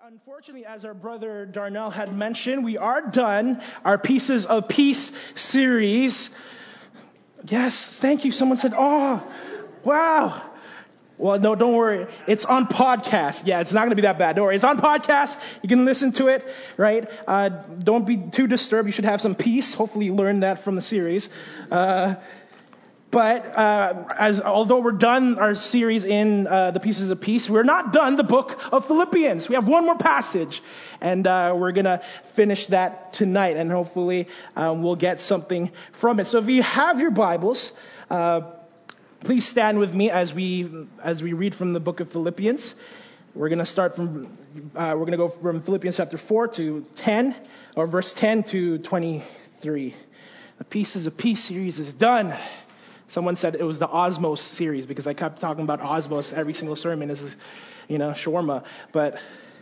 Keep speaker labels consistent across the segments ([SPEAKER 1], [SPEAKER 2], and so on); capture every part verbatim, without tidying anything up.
[SPEAKER 1] unfortunately, as our brother Darnell had mentioned, we are done our Pieces of Peace series. Yes, thank you. Someone said, oh, wow. Well, no, don't worry. It's on podcast. Yeah, it's not going to be that bad. Don't worry. It's on podcast. You can listen to it, right? Uh, don't be too disturbed. You should have some peace. Hopefully you learned that from the series. Uh, But uh, as although we're done our series in uh, the Pieces of Peace, we're not done the book of Philippians. We have one more passage, and uh, we're going to finish that tonight, and hopefully um, we'll get something from it. So if you have your Bibles, uh, please stand with me as we as we read from the book of Philippians. We're going to start from, uh, we're going to go from Philippians chapter four to ten, or verse ten to twenty-three. The Pieces of Peace series is done. Someone said it was the Osmos series because I kept talking about Osmos every single sermon. This is, you know, shawarma. But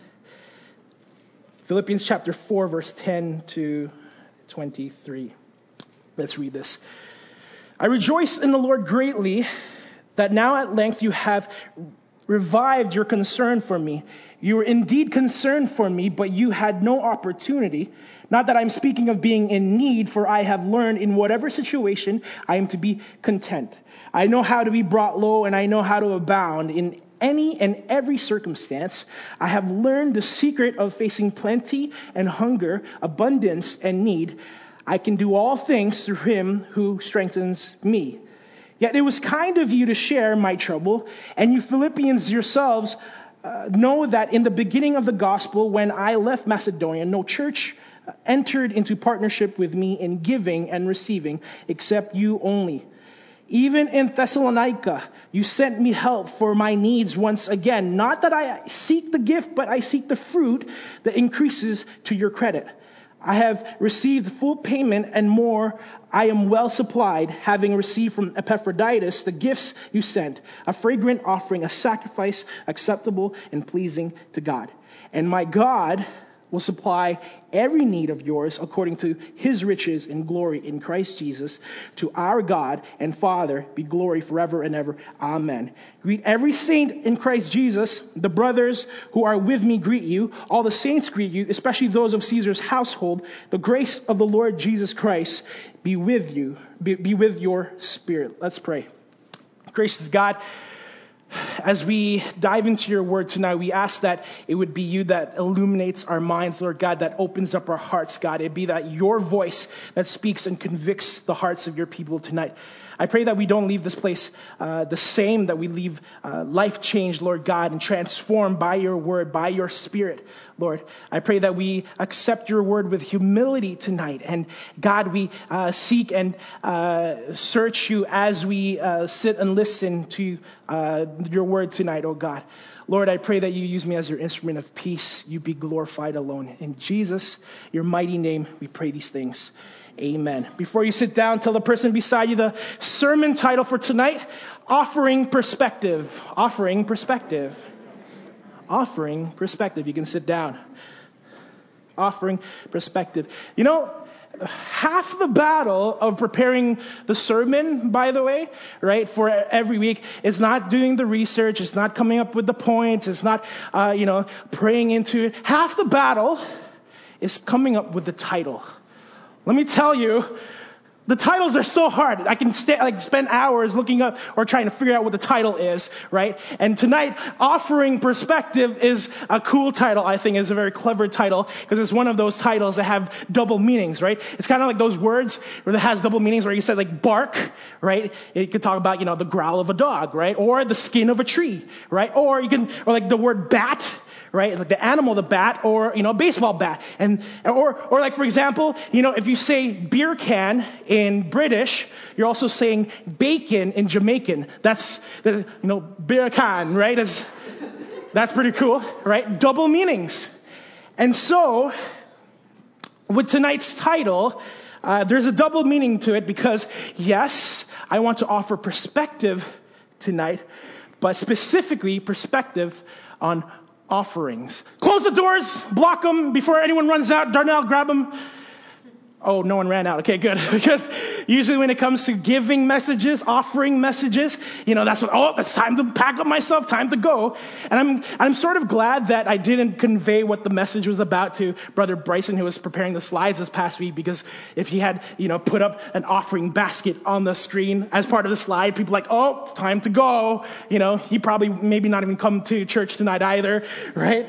[SPEAKER 1] Philippians chapter four, verse ten to twenty-three. Let's read this. I rejoice in the Lord greatly that now at length you have revived your concern for me. You were indeed concerned for me, but you had no opportunity. Not that I'm speaking of being in need, for I have learned in whatever situation I am to be content. I know how to be brought low, and I know how to abound in any and every circumstance. I have learned the secret of facing plenty and hunger, abundance and need. I can do all things through him who strengthens me. Yet it was kind of you to share my trouble, and you Philippians yourselves uh, know that in the beginning of the gospel, when I left Macedonia, no church entered into partnership with me in giving and receiving, except you only. Even in Thessalonica, you sent me help for my needs once again. Not that I seek the gift, but I seek the fruit that increases to your credit. I have received full payment and more. I am well supplied, having received from Epaphroditus the gifts you sent, a fragrant offering, a sacrifice acceptable and pleasing to God. And my God will supply every need of yours according to his riches in glory in Christ Jesus. To our God and Father be glory forever and ever. Amen. Greet every saint in Christ Jesus. The brothers who are with me greet you. All the saints greet you, especially those of Caesar's household. The grace of the Lord Jesus Christ be with you, be, be with your spirit. Let's pray. Gracious God, as we dive into your word tonight, we ask that it would be you that illuminates our minds, Lord God, that opens up our hearts, God. It'd be that your voice that speaks and convicts the hearts of your people tonight. I pray that we don't leave this place uh, the same, that we leave uh, life changed, Lord God, and transformed by your word, by your spirit, Lord. I pray that we accept your word with humility tonight. And God, we uh, seek and uh, search you as we uh, sit and listen to uh, your word tonight, oh God. Lord, I pray that you use me as your instrument of peace. You be glorified alone. In Jesus, your mighty name, we pray these things. Amen. Before you sit down, tell the person beside you the sermon title for tonight, Offering Perspective. Offering Perspective. Offering Perspective. You can sit down. Offering Perspective. You know, half the battle of preparing the sermon, by the way, right, for every week, is not doing the research, it's not coming up with the points, it's not, uh, you know, praying into it. Half the battle is coming up with the title. Let me tell you, the titles are so hard. I can stay, like spend hours looking up or trying to figure out what the title is, right? And tonight, Offering Perspective is a cool title, I think, is a very clever title, because it's one of those titles that have double meanings, right? It's kind of like those words where it has double meanings, where you said like bark, right? You could talk about, you know, the growl of a dog, right? Or the skin of a tree, right? Or you can, or like the word bat, right? Like the animal, the bat, or, you know, baseball bat. And, or, or like, for example, you know, if you say beer can in British, you're also saying bacon in Jamaican. That's, the, you know, beer can, right? That's, that's pretty cool, right? Double meanings. And so, with tonight's title, uh, there's a double meaning to it because, yes, I want to offer perspective tonight, but specifically perspective on offerings. Close the doors, block them before anyone runs out. Darnell, grab them. Oh, no one ran out. Okay, good. Because Usually when it comes to giving messages, offering messages, you know, that's what, oh, it's time to pack up myself, time to go. And I'm, I'm sort of glad that I didn't convey what the message was about to Brother Bryson, who was preparing the slides this past week, because if he had, you know, put up an offering basket on the screen as part of the slide, people like, oh, time to go. You know, he probably maybe not even come to church tonight either, right?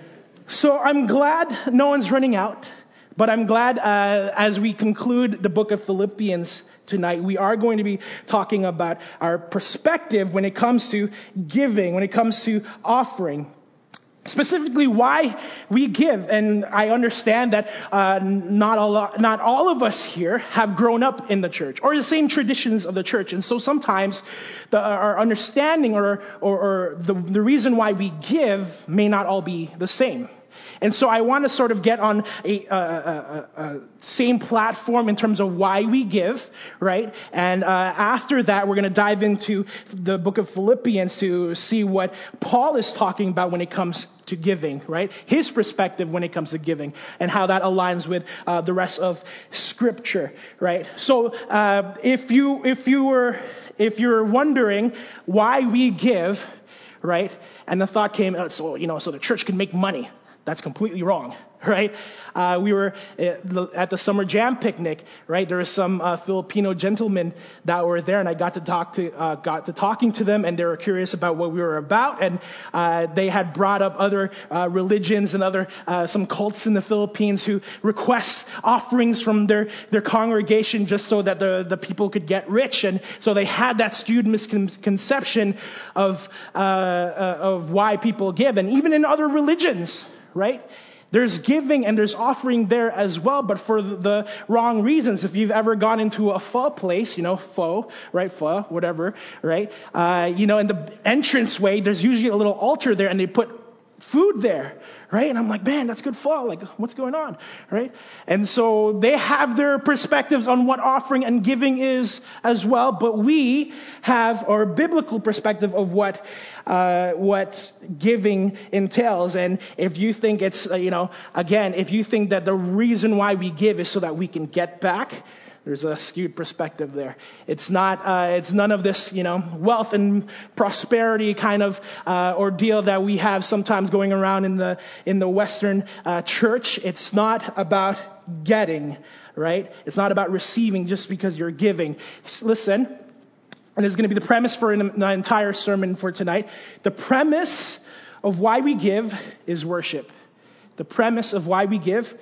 [SPEAKER 1] So I'm glad no one's running out. But I'm glad uh, as we conclude the book of Philippians tonight, we are going to be talking about our perspective when it comes to giving, when it comes to offering. Specifically, why we give. And I understand that uh, not a lot, not all of us here have grown up in the church or the same traditions of the church. And so sometimes the, our understanding or, or, or the, the reason why we give may not all be the same. And so I want to sort of get on a, a, a, a same platform in terms of why we give, right? And uh, after that, we're going to dive into the book of Philippians to see what Paul is talking about when it comes to giving, right? His perspective when it comes to giving and how that aligns with uh, the rest of Scripture, right? So uh, if you if you were if you're wondering why we give, right? And the thought came, oh, so you know, so the church can make money. That's completely wrong, right? Uh, we were at the Summer Jam picnic, right? There were some uh, Filipino gentlemen that were there, and I got to talk to uh, got to talking to them, and they were curious about what we were about, and uh, they had brought up other uh, religions and other uh, some cults in the Philippines who request offerings from their their congregation just so that the the people could get rich, and so they had that skewed misconception of uh, uh, of why people give, and even in other religions. Right? There's giving and there's offering there as well, but for the wrong reasons. If you've ever gone into a pho place, you know, pho, right? Pho, whatever, right? Uh, you know, in the entranceway, there's usually a little altar there and they put food there, right? And I'm like, man, that's good pho. Like, what's going on, right? And so they have their perspectives on what offering and giving is as well, but we have our biblical perspective of what uh, what giving entails. And if you think it's, uh, you know, again, if you think that the reason why we give is so that we can get back, there's a skewed perspective there. It's not, uh, it's none of this, you know, wealth and prosperity kind of uh, ordeal that we have sometimes going around in the in the Western uh, church. It's not about getting, right? It's not about receiving just because you're giving. Listen, and it's going to be the premise for an, the entire sermon for tonight. The premise of why we give is worship. The premise of why we give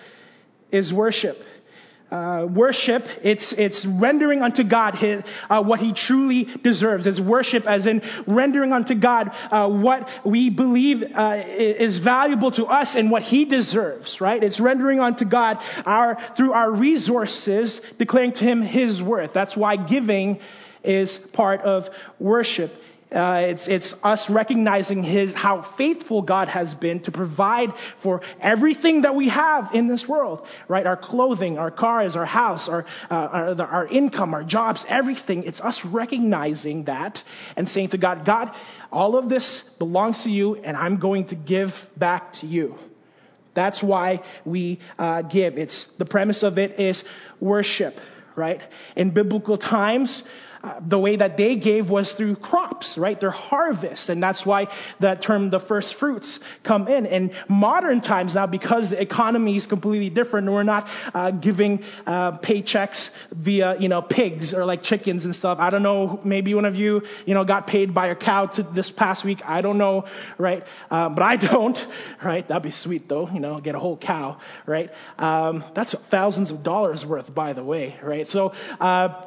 [SPEAKER 1] is worship. Uh, worship, it's it's rendering unto God his, uh, what He truly deserves. It's worship as in rendering unto God uh, what we believe uh, is valuable to us and what He deserves, right? It's rendering unto God our through our resources, declaring to Him His worth. That's why giving is part of worship. Uh, it's it's us recognizing his how faithful God has been to provide for everything that we have in this world, right? Our clothing, our cars, our house, our uh, our, the, our income, our jobs, everything. It's us recognizing that and saying to God, God, all of this belongs to you, and I'm going to give back to you. That's why we uh, give. It's the premise of it is worship, right? In biblical times, Uh, the way that they gave was through crops, right? Their harvest. And that's why that term, the first fruits, come in. In modern times now, because the economy is completely different, we're not uh, giving uh, paychecks via, you know, pigs or like chickens and stuff. I don't know, maybe one of you, you know, got paid by a cow to this past week. I don't know, right? Uh, but I don't, right? That'd be sweet though, you know, get a whole cow, right? Um, that's thousands of dollars worth, by the way, right? So, uh,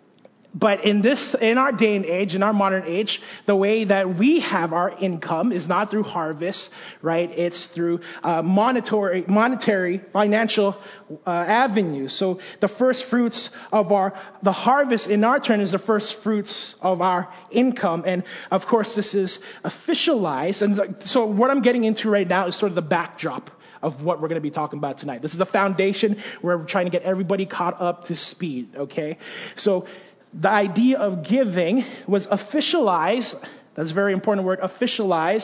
[SPEAKER 1] But in this, in our day and age, in our modern age, the way that we have our income is not through harvest, right? It's through uh, monetary, monetary, financial uh, avenues. So the first fruits of our, the harvest in our turn is the first fruits of our income. And of course, this is officialized. And so what I'm getting into right now is sort of the backdrop of what we're going to be talking about tonight. This is a foundation where we're trying to get everybody caught up to speed, okay? So the idea of giving was officialized, that's a very important word, officialized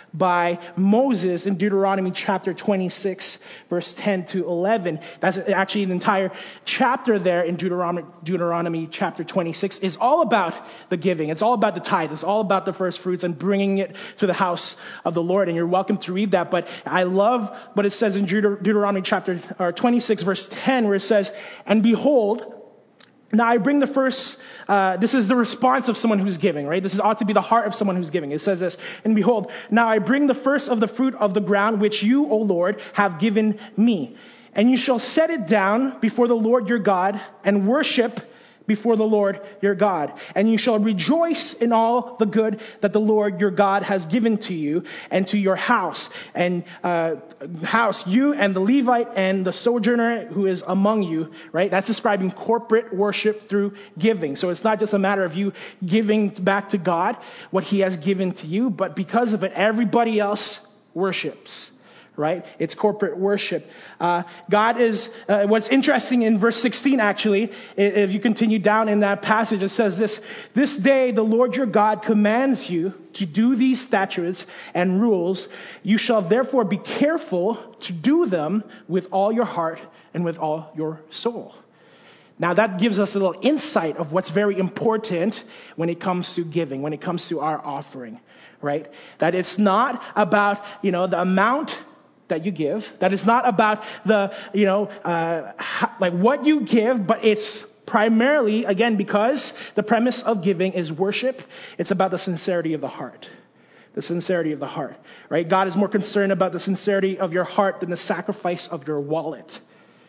[SPEAKER 1] by Moses in Deuteronomy chapter twenty-six, verse ten to eleven. That's actually an entire chapter there in Deuteronomy, Deuteronomy chapter twenty-six is all about the giving. It's all about the tithe. It's all about the first fruits and bringing it to the house of the Lord. And you're welcome to read that. But I love what it says in Deut- Deuteronomy chapter or twenty-six, verse ten, where it says, "And behold, now I bring the first," uh, this is the response of someone who's giving, right? This is, ought to be the heart of someone who's giving. It says this, "And behold, now I bring the first of the fruit of the ground, which you, O Lord, have given me. And you shall set it down before the Lord your God and worship before the Lord your God. And you shall rejoice in all the good that the Lord your God has given to you and to your house. And uh, house, you and the Levite and the sojourner who is among you," right? That's describing corporate worship through giving. So it's not just a matter of you giving back to God what he has given to you, but because of it, everybody else worships. Right? It's corporate worship. Uh, God is, uh, what's interesting in verse sixteen, actually, if you continue down in that passage, it says this, "This day the Lord your God commands you to do these statutes and rules. You shall therefore be careful to do them with all your heart and with all your soul." Now that gives us a little insight of what's very important when it comes to giving, when it comes to our offering, right? That it's not about, you know, the amount that you give. That is not about the, you know, uh, like what you give, but it's primarily, again, because the premise of giving is worship. It's about the sincerity of the heart. The sincerity of the heart, right? God is more concerned about the sincerity of your heart than the sacrifice of your wallet.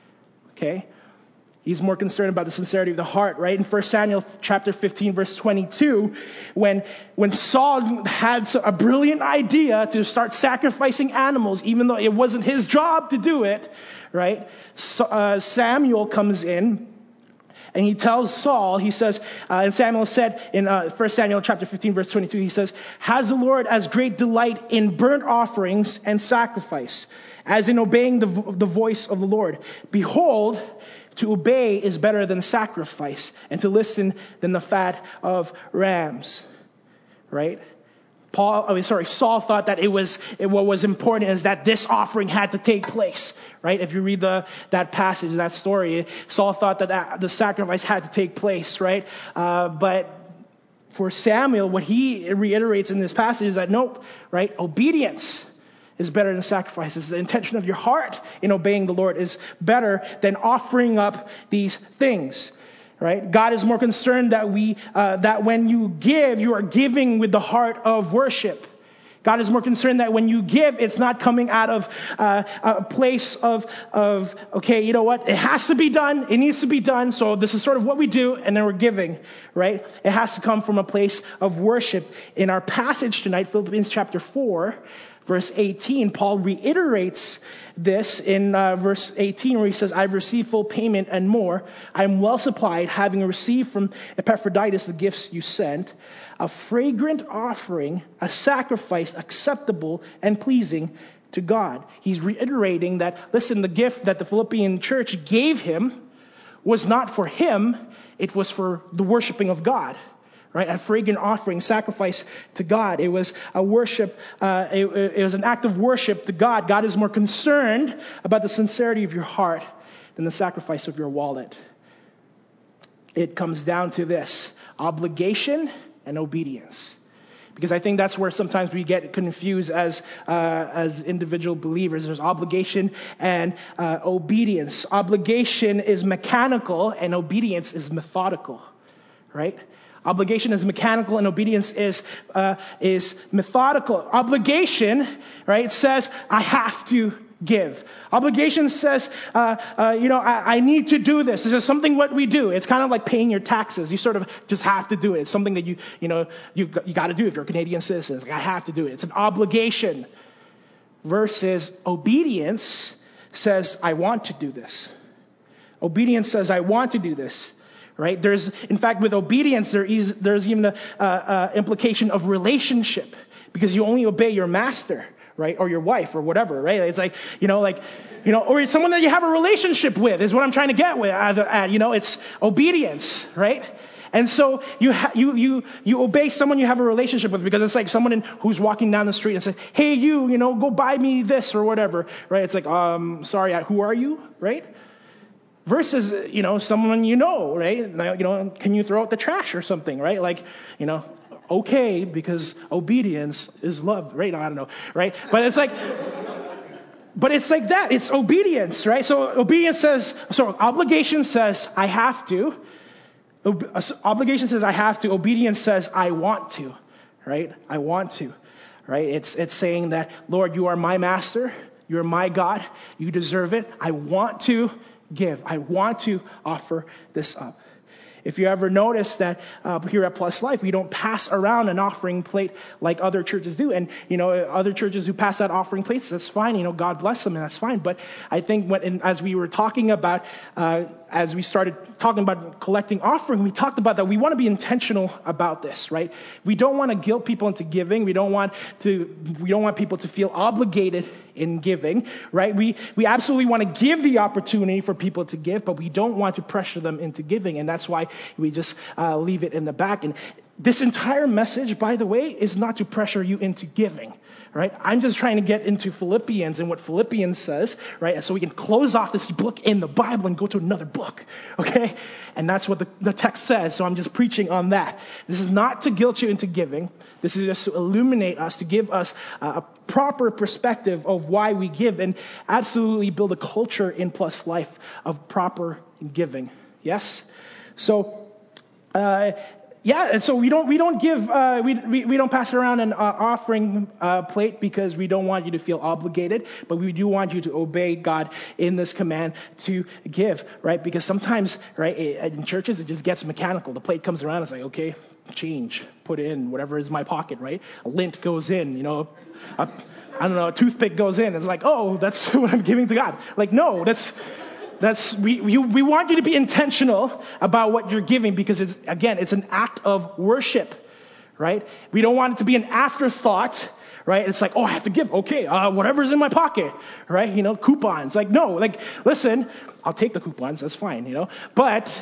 [SPEAKER 1] Okay? He's more concerned about the sincerity of the heart, right? In First Samuel chapter fifteen, verse twenty-two, when when Saul had a brilliant idea to start sacrificing animals, even though it wasn't his job to do it, right? So, uh, Samuel comes in and he tells Saul, he says, uh, and Samuel said in uh, First Samuel chapter fifteen, verse twenty-two, he says, "Has the Lord as great delight in burnt offerings and sacrifice, as in obeying the, the voice of the Lord? Behold, to obey is better than sacrifice, and to listen than the fat of rams." Right? Paul, I mean, sorry, Saul thought that it was, it, what was important is that this offering had to take place. Right? If you read the, that passage, that story, Saul thought that, that the sacrifice had to take place, right? Uh, but for Samuel, what he reiterates in this passage is that nope, right? Obedience is better than sacrifices. The intention of your heart in obeying the Lord is better than offering up these things, right? God is more concerned that we, uh, that when you give, you are giving with the heart of worship. God is more concerned that when you give, it's not coming out of uh, a place of, of, okay, you know what? It has to be done. It needs to be done. So this is sort of what we do, and then we're giving, right? It has to come from a place of worship. In our passage tonight, Philippians chapter four, verse eighteen, Paul reiterates this in uh, verse eighteen, where he says, "I've received full payment and more. I am well supplied, having received from Epaphroditus the gifts you sent, a fragrant offering, a sacrifice acceptable and pleasing to God." He's reiterating that, listen, the gift that the Philippian church gave him was not for him, it was for the worshiping of God. Right, a fragrant offering, sacrifice to God. It was a worship. Uh, it, it was an act of worship to God. God is more concerned about the sincerity of your heart than the sacrifice of your wallet. It comes down to this: obligation and obedience. Because I think that's where sometimes we get confused as uh, as individual believers. There's obligation and uh, obedience. Obligation is mechanical, and obedience is methodical. Right? Obligation is mechanical and obedience is uh, is methodical. Obligation, right, says I have to give. Obligation says, uh, uh, you know, I, I need to do this. It's just something what we do. It's kind of like paying your taxes. You sort of just have to do it. It's something that you, you know, you you got to do if you're a Canadian citizen. It's like, I have to do it. It's an obligation. Versus obedience says, I want to do this. Obedience says, I want to do this. Right? There's, in fact, with obedience, there is, there's even a, uh, uh, implication of relationship, because you only obey your master, right? Or your wife or whatever, right? It's like, you know, like, you know, or someone that you have a relationship with is what I'm trying to get with, at, at, you know, it's obedience, right? And so you ha- you you you obey someone you have a relationship with, because it's like someone in, who's walking down the street and says, "Hey, you, you know, go buy me this or whatever," right? It's like, um, sorry, who are you, right? Versus, you know, someone you know, right? Now, you know, can you throw out the trash or something, right? Like, you know, okay, because obedience is love, right? I don't know, right? But it's like, but it's like that. It's obedience, right? So obedience says, so obligation says I have to. Ob- obligation says I have to. Obedience says I want to, right? I want to, right? It's it's saying that, Lord, you are my master. You're my God. You deserve it. I want to give. I want to offer this up. If you ever notice that uh, here at Plus Life, we don't pass around an offering plate like other churches do. And, you know, other churches who pass out offering plates, that's fine. You know, God bless them, and that's fine. But I think when, and as we were talking about, uh, as we started talking about collecting offering, we talked about that we want to be intentional about this, right? We don't want to guilt people into giving. We don't want to, we don't want people to feel obligated in giving, right? We we absolutely want to give the opportunity for people to give, but we don't want to pressure them into giving, and that's why we just uh, leave it in the back. And this entire message, by the way, is not to pressure you into giving, right? I'm just trying to get into Philippians and what Philippians says, right? And so we can close off this book in the Bible and go to another book, okay? And that's what the, the text says, so I'm just preaching on that. This is not to guilt you into giving. This is just to illuminate us, to give us a proper perspective of why we give, and absolutely build a culture in Plus Life of proper giving. Yes? So, uh, yeah, and so we don't we don't give uh, we, we we don't pass around an uh, offering uh, plate because we don't want you to feel obligated, but we do want you to obey God in this command to give, right? Because sometimes, right, in churches it just gets mechanical. The plate comes around, it's like, okay, change, put in whatever is in my pocket, right? A lint goes in, you know, a, I don't know, a toothpick goes in. It's like, oh, that's what I'm giving to God. Like, no, that's. That's we, we we want you to be intentional about what you're giving, because it's, again, it's an act of worship, right? We don't want it to be an afterthought, right? It's like, oh, I have to give. Okay, uh, whatever's in my pocket, right? You know, coupons. Like, no, like, listen, I'll take the coupons. That's fine, you know. But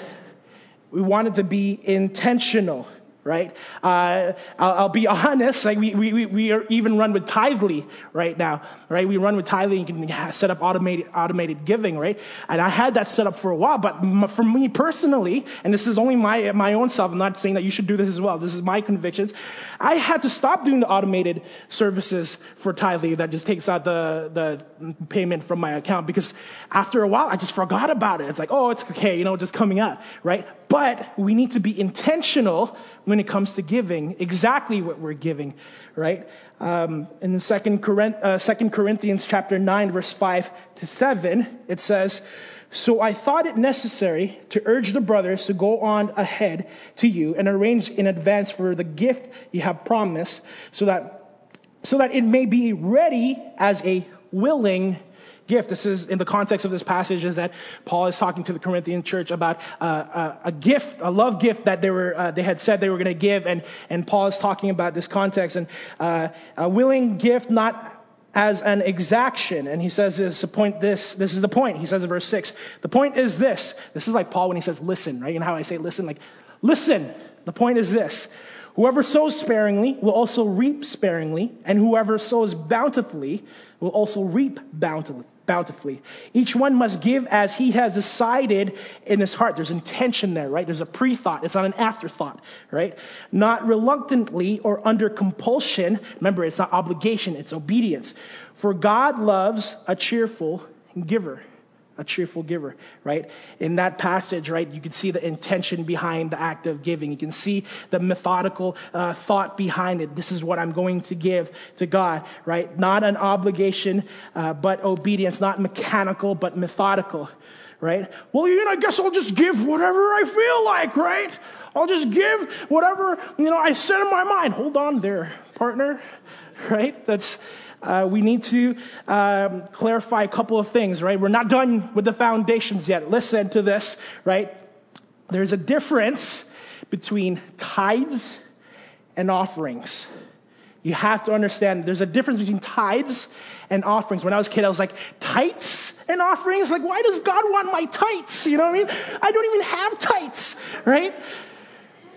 [SPEAKER 1] we want it to be intentional. Right? Uh, I'll, I'll be honest, like we, we, we are even run with Tithely right now, right? We run with Tithely and can set up automated, automated giving, right? And I had that set up for a while, but for me personally, and this is only my, my own self, I'm not saying that you should do this as well. This is my convictions. I had to stop doing the automated services for Tithely that just takes out the, the payment from my account, because after a while, I just forgot about it. It's like, oh, it's okay, you know, just coming out, right? But we need to be intentional when it comes to giving, exactly what we're giving, right? Um, in the second, Corinth, uh, Second Corinthians chapter nine, verse five to seven, it says, "So I thought it necessary to urge the brothers to go on ahead to you and arrange in advance for the gift you have promised, so that so that it may be ready as a willing gift." This is in the context of this passage, is that Paul is talking to the Corinthian church about uh, a, a gift, a love gift that they were uh, they had said they were going to give, and and Paul is talking about this context, and uh, a willing gift, not as an exaction. And he says this the point. This this is the point. He says in verse six, the point is this. This is like Paul when he says listen, right? You know how I say listen, like listen. The point is this. Whoever sows sparingly will also reap sparingly, and whoever sows bountifully will also reap bountifully. bountifully. Each one must give as he has decided in his heart. There's intention there, right? There's a pre-thought. It's not an afterthought, right? Not reluctantly or under compulsion. Remember, it's not obligation, it's obedience. For God loves a cheerful giver. A cheerful giver, right? In that passage, right, you can see the intention behind the act of giving. You can see the methodical uh, thought behind it. This is what I'm going to give to God, right? Not an obligation, uh, but obedience. Not mechanical, but methodical, right? Well, you know, I guess I'll just give whatever I feel like, right? I'll just give whatever, you know, I set in my mind. Hold on there, partner, right? That's... Uh, we need to um, clarify a couple of things, right? We're not done with the foundations yet. Listen to this, right? There's a difference between tithes and offerings. You have to understand there's a difference between tithes and offerings. When I was a kid, I was like, tights and offerings? Like, why does God want my tights? You know what I mean? I don't even have tights, right?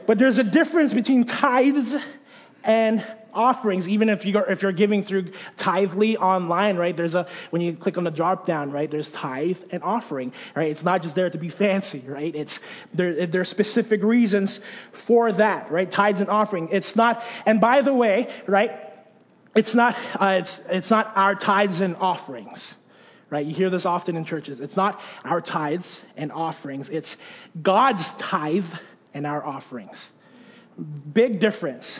[SPEAKER 1] But there's a difference between tithes and offerings. Even if you if you're giving through Tithely online, right? There's a when you click on the drop down, right? There's tithe and offering, right? It's not just there to be fancy, right? It's there. There are specific reasons for that, right? Tithes and offering. It's not. And by the way, right? It's not. Uh, it's it's not our tithes and offerings. Right? You hear this often in churches. It's not our tithes and offerings. It's God's tithe and our offerings. Big difference.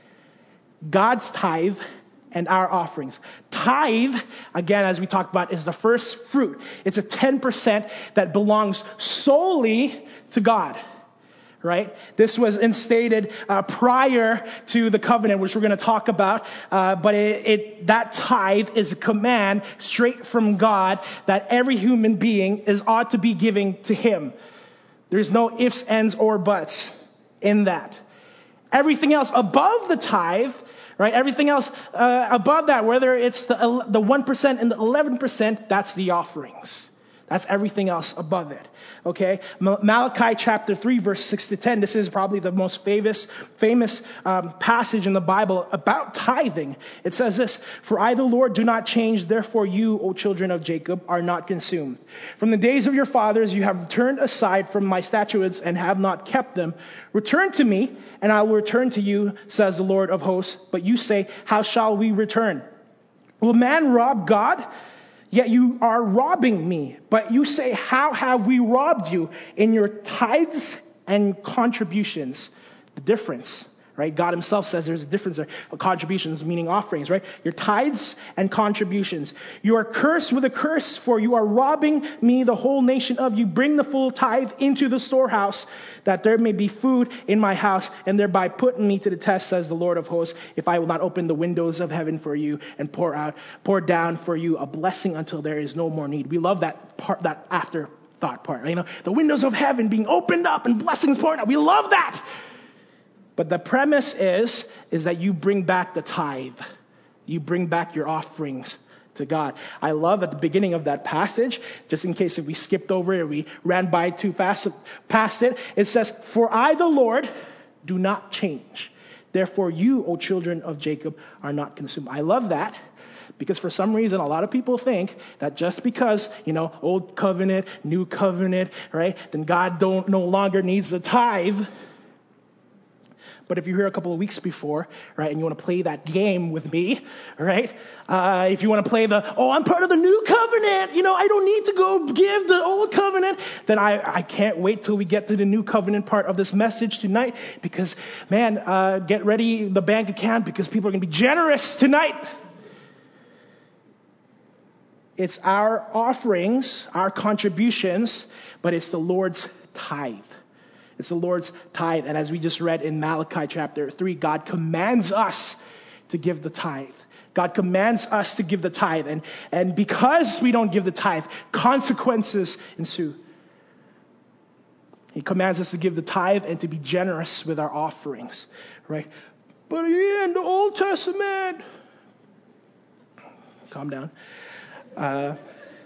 [SPEAKER 1] God's tithe and our offerings. Tithe, again, as we talked about, is the first fruit. It's a ten percent that belongs solely to God. Right? This was instated uh, prior to the covenant, which we're going to talk about. Uh, but it, it, that tithe is a command straight from God that every human being is ought to be giving to Him. There's no ifs, ands, or buts in that. Everything else above the tithe, right? Everything else uh, above that, whether it's the the one percent and the eleven percent, that's the offerings. That's everything else above it. Okay? Malachi chapter three, verse six to ten. This is probably the most famous, famous um, passage in the Bible about tithing. It says this, "For I, the Lord, do not change. Therefore you, O children of Jacob, are not consumed. From the days of your fathers you have turned aside from my statutes and have not kept them. Return to me, and I will return to you, says the Lord of hosts. But you say, how shall we return? Will man rob God? Yet you are robbing me. But you say, how have we robbed you? In your tithes and contributions." The difference, right? God Himself says there's a difference there. Contributions meaning offerings, right? Your tithes and contributions. "You are cursed with a curse, for you are robbing me, the whole nation of you. Bring the full tithe into the storehouse, that there may be food in my house, and thereby put me to the test, says the Lord of hosts, if I will not open the windows of heaven for you and pour out, pour down for you a blessing until there is no more need." We love that part, that afterthought part, right? You know, the windows of heaven being opened up and blessings poured out. We love that. But the premise is, is that you bring back the tithe. You bring back your offerings to God. I love at the beginning of that passage, just in case if we skipped over it or we ran by too fast past it, it says, "For I, the Lord, do not change. Therefore you, O children of Jacob, are not consumed." I love that. Because for some reason, a lot of people think that just because, you know, old covenant, new covenant, right, then God don't no longer needs the tithe. But if you're here a couple of weeks before, right, and you want to play that game with me, right, uh, if you want to play the, oh, I'm part of the new covenant, you know, I don't need to go give the old covenant, then I, I can't wait till we get to the new covenant part of this message tonight, because, man, uh, get ready, the bank account, because people are going to be generous tonight. It's our offerings, our contributions, but it's the Lord's tithe. It's the Lord's tithe. And as we just read in Malachi chapter three, God commands us to give the tithe. God commands us to give the tithe. And, and because we don't give the tithe, consequences ensue. He commands us to give the tithe and to be generous with our offerings, right? But in the Old Testament, calm down. Uh,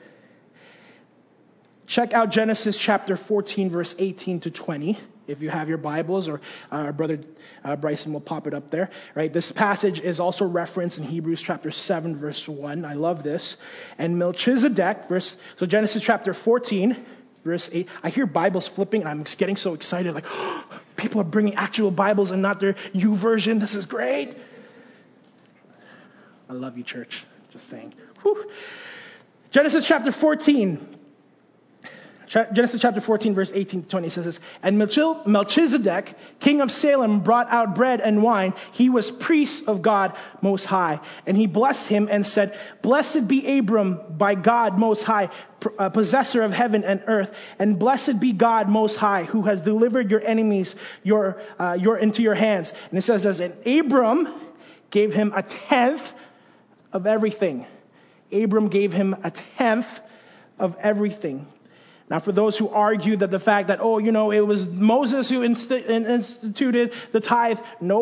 [SPEAKER 1] Check out Genesis chapter fourteen, verse eighteen to twenty, if you have your Bibles, or uh, Brother uh, Bryson will pop it up there. Right? This passage is also referenced in Hebrews chapter seven, verse one. I love this. And Melchizedek, verse, so Genesis chapter fourteen, verse eight. I hear Bibles flipping, and I'm just getting so excited. Like, oh, people are bringing actual Bibles and not their YouVersion. This is great. I love you, church. Just saying. Whew. Genesis chapter fourteen. Genesis chapter fourteen, verse eighteen to twenty says this, "And Melchizedek, king of Salem, brought out bread and wine. He was priest of God Most High. And he blessed him and said, Blessed be Abram by God Most High, possessor of heaven and earth. And blessed be God Most High, who has delivered your enemies your uh, your into your hands." And it says this, "And Abram gave him a tenth of everything." Abram gave him a tenth of everything. Now, for those who argue that the fact that, oh, you know, it was Moses who inst- instituted the tithe, nope.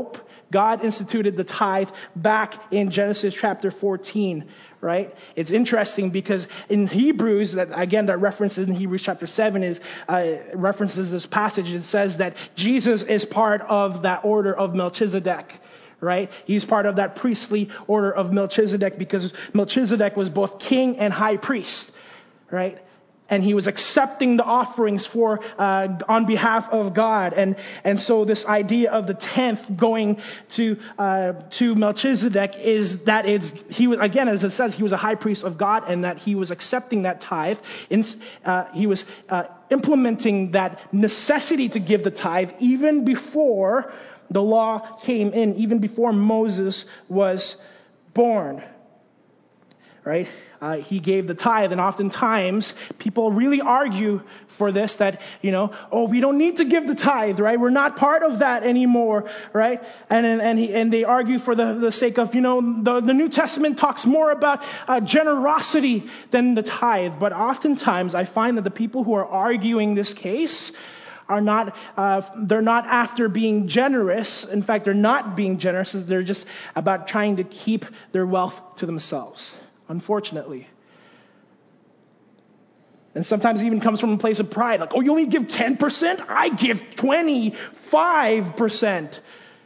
[SPEAKER 1] God instituted the tithe back in Genesis chapter fourteen, right? It's interesting because in Hebrews, that again, that reference in Hebrews chapter seven is uh, references this passage. It says that Jesus is part of that order of Melchizedek, right? He's part of that priestly order of Melchizedek because Melchizedek was both king and high priest, right? And he was accepting the offerings for uh, on behalf of God, and and so this idea of the tenth going to uh, to Melchizedek is that it's he was, again, as it says, he was a high priest of God, and that he was accepting that tithe. In, uh, he was uh, implementing that necessity to give the tithe even before the law came in, even before Moses was born, right? Uh, he gave the tithe, and oftentimes people really argue for this, that, you know, oh, we don't need to give the tithe, right? We're not part of that anymore, right? And and and, he, and they argue for the, the sake of, you know, the, the New Testament talks more about uh, generosity than the tithe. But oftentimes I find that the people who are arguing this case are not, uh, they're not after being generous. In fact, they're not being generous. They're just about trying to keep their wealth to themselves, unfortunately. And sometimes it even comes from a place of pride. Like, oh, you only give ten percent? I give twenty-five percent.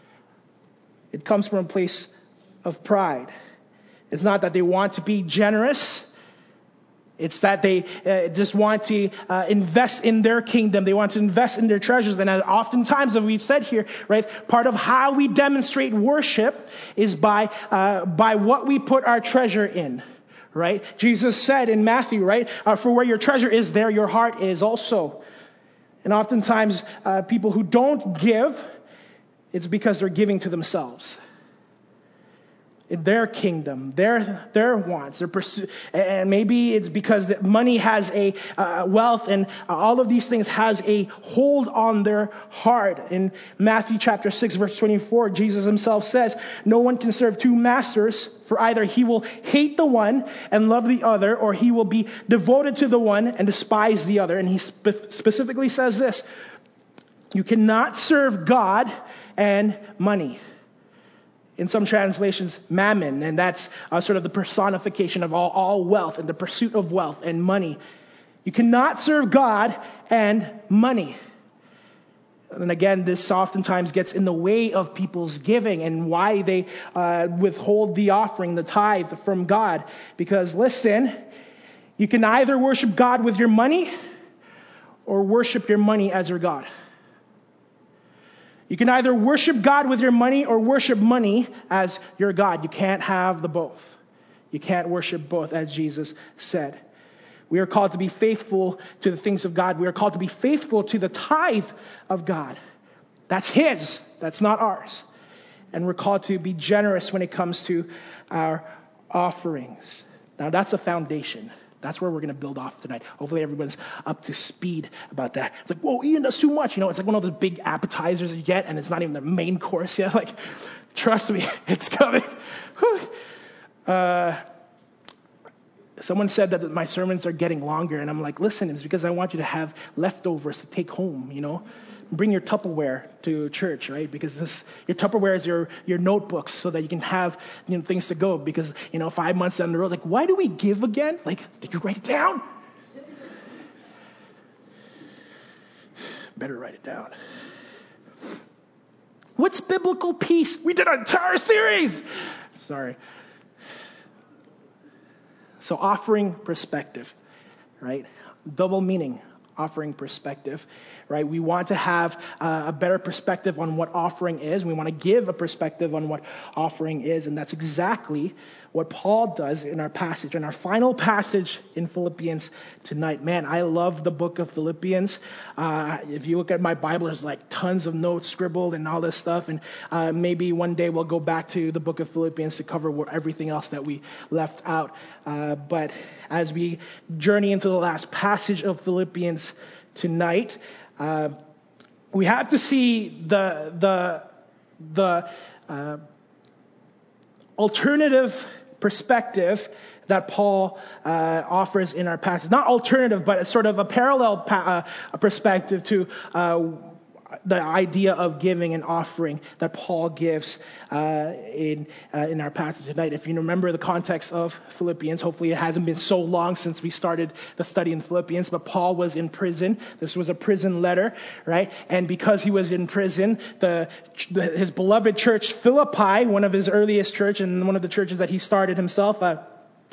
[SPEAKER 1] It comes from a place of pride. It's not that they want to be generous. It's that they uh, just want to uh, invest in their kingdom. They want to invest in their treasures. And as oftentimes, as we've said here, right, part of how we demonstrate worship is by uh, by what we put our treasure in, right? Jesus said in Matthew, right, uh, for where your treasure is, there your heart is also. And oftentimes, uh, people who don't give, it's because they're giving to themselves. In their kingdom, their their wants, their pursuit, and maybe it's because that money has a uh, wealth, and uh, all of these things has a hold on their heart. In Matthew chapter six, verse twenty-four, Jesus himself says, "No one can serve two masters, for either he will hate the one and love the other, or he will be devoted to the one and despise the other." And he spe- specifically says this: "You cannot serve God and money." In some translations, mammon, and that's uh, sort of the personification of all, all wealth and the pursuit of wealth and money. You cannot serve God and money. And again, this oftentimes gets in the way of people's giving and why they uh, withhold the offering, the tithe from God. Because listen, you can either worship God with your money or worship your money as your God. You can either worship God with your money or worship money as your God. You can't have the both. You can't worship both, as Jesus said. We are called to be faithful to the things of God. We are called to be faithful to the tithe of God. That's His. That's not ours. And we're called to be generous when it comes to our offerings. Now, that's a foundation. That's where we're going to build off tonight. Hopefully everyone's up to speed about that. It's like, whoa, Ian, that's too much. You know, it's like one of those big appetizers you get, and it's not even the main course yet. Like, trust me, it's coming. uh, someone said that my sermons are getting longer, and I'm like, listen, it's because I want you to have leftovers to take home, you know. Bring your Tupperware to church, right? Because this, your Tupperware is your, your notebooks so that you can have, you know, things to go. Because, you know, five months down the road, like, why do we give again? Like, did you write it down? Better write it down. What's biblical peace? We did an entire series. Sorry. So offering perspective, right? Double meaning. Offering perspective, right? We want to have uh, a better perspective on what offering is. We want to give a perspective on what offering is, and that's exactly what Paul does in our passage, in our final passage in Philippians tonight. Man, I love the book of Philippians. Uh, if you look at my Bible, there's like tons of notes scribbled and all this stuff, and uh, maybe one day we'll go back to the book of Philippians to cover what, everything else that we left out. Uh, but as we journey into the last passage of Philippians tonight, uh, we have to see the the the uh, alternative perspective that Paul uh, offers in our passage. Not alternative, but it's sort of a parallel pa- uh, perspective to uh, the idea of giving and offering that Paul gives uh, in uh, in our passage tonight. If you remember the context of Philippians, hopefully it hasn't been so long since we started the study in Philippians, but Paul was in prison. This was a prison letter, right? And because he was in prison, the, the his beloved church Philippi, one of his earliest church and one of the churches that he started himself, uh,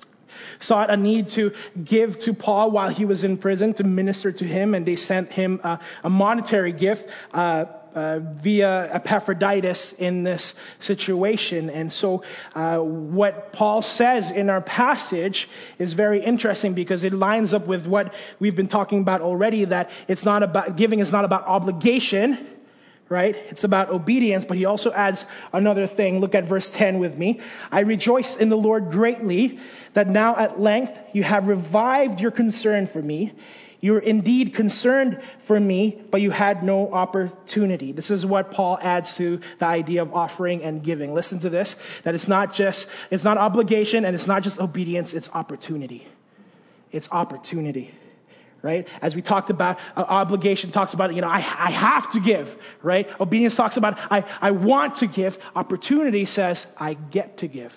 [SPEAKER 1] saw a need to give to Paul while he was in prison to minister to him, and they sent him uh, a monetary gift uh, uh, via Epaphroditus in this situation. And so uh, what Paul says in our passage is very interesting because it lines up with what we've been talking about already, that it's not about giving is not about obligation, right? It's about obedience, but he also adds another thing. Look at verse ten with me. I rejoice in the Lord greatly that now at length you have revived your concern for me. You were indeed concerned for me, but you had no opportunity. This is what Paul adds to the idea of offering and giving. Listen to this, that it's not just, it's not obligation and it's not just obedience, it's opportunity. It's opportunity. Right? As we talked about, uh, obligation talks about, you know, I, I have to give, right? Obedience talks about, I, I want to give. Opportunity says, I get to give.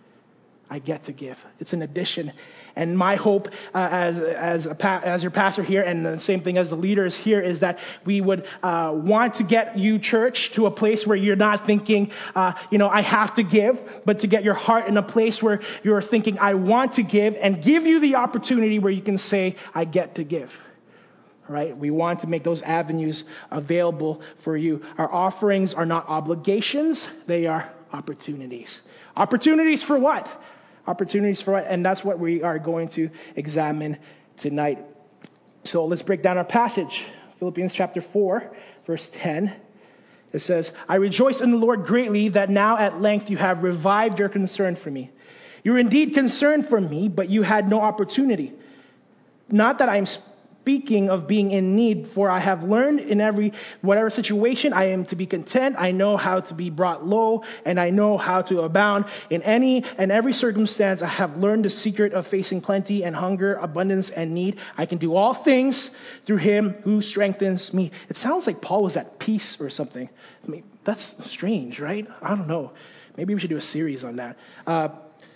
[SPEAKER 1] I get to give. It's an addition. And my hope uh, as as a pa- as your pastor here, and the same thing as the leaders here, is that we would uh, want to get you, church, to a place where you're not thinking, uh, you know, I have to give, but to get your heart in a place where you're thinking, I want to give, and give you the opportunity where you can say, I get to give. Right? We want to make those avenues available for you. Our offerings are not obligations, they are opportunities. Opportunities for what? Opportunities for what? And that's what we are going to examine tonight. So let's break down our passage. Philippians chapter four, verse ten. It says, I rejoice in the Lord greatly that now at length you have revived your concern for me. You were indeed concerned for me, but you had no opportunity. Not that I am speaking of being in need, for I have learned in every, whatever situation, I am to be content. I know how to be brought low, and I know how to abound. In any and every circumstance, I have learned the secret of facing plenty and hunger, abundance and need. I can do all things through him who strengthens me. It sounds like Paul was at peace or something. I mean, that's strange, right? I don't know. Maybe we should do a series on that. Uh,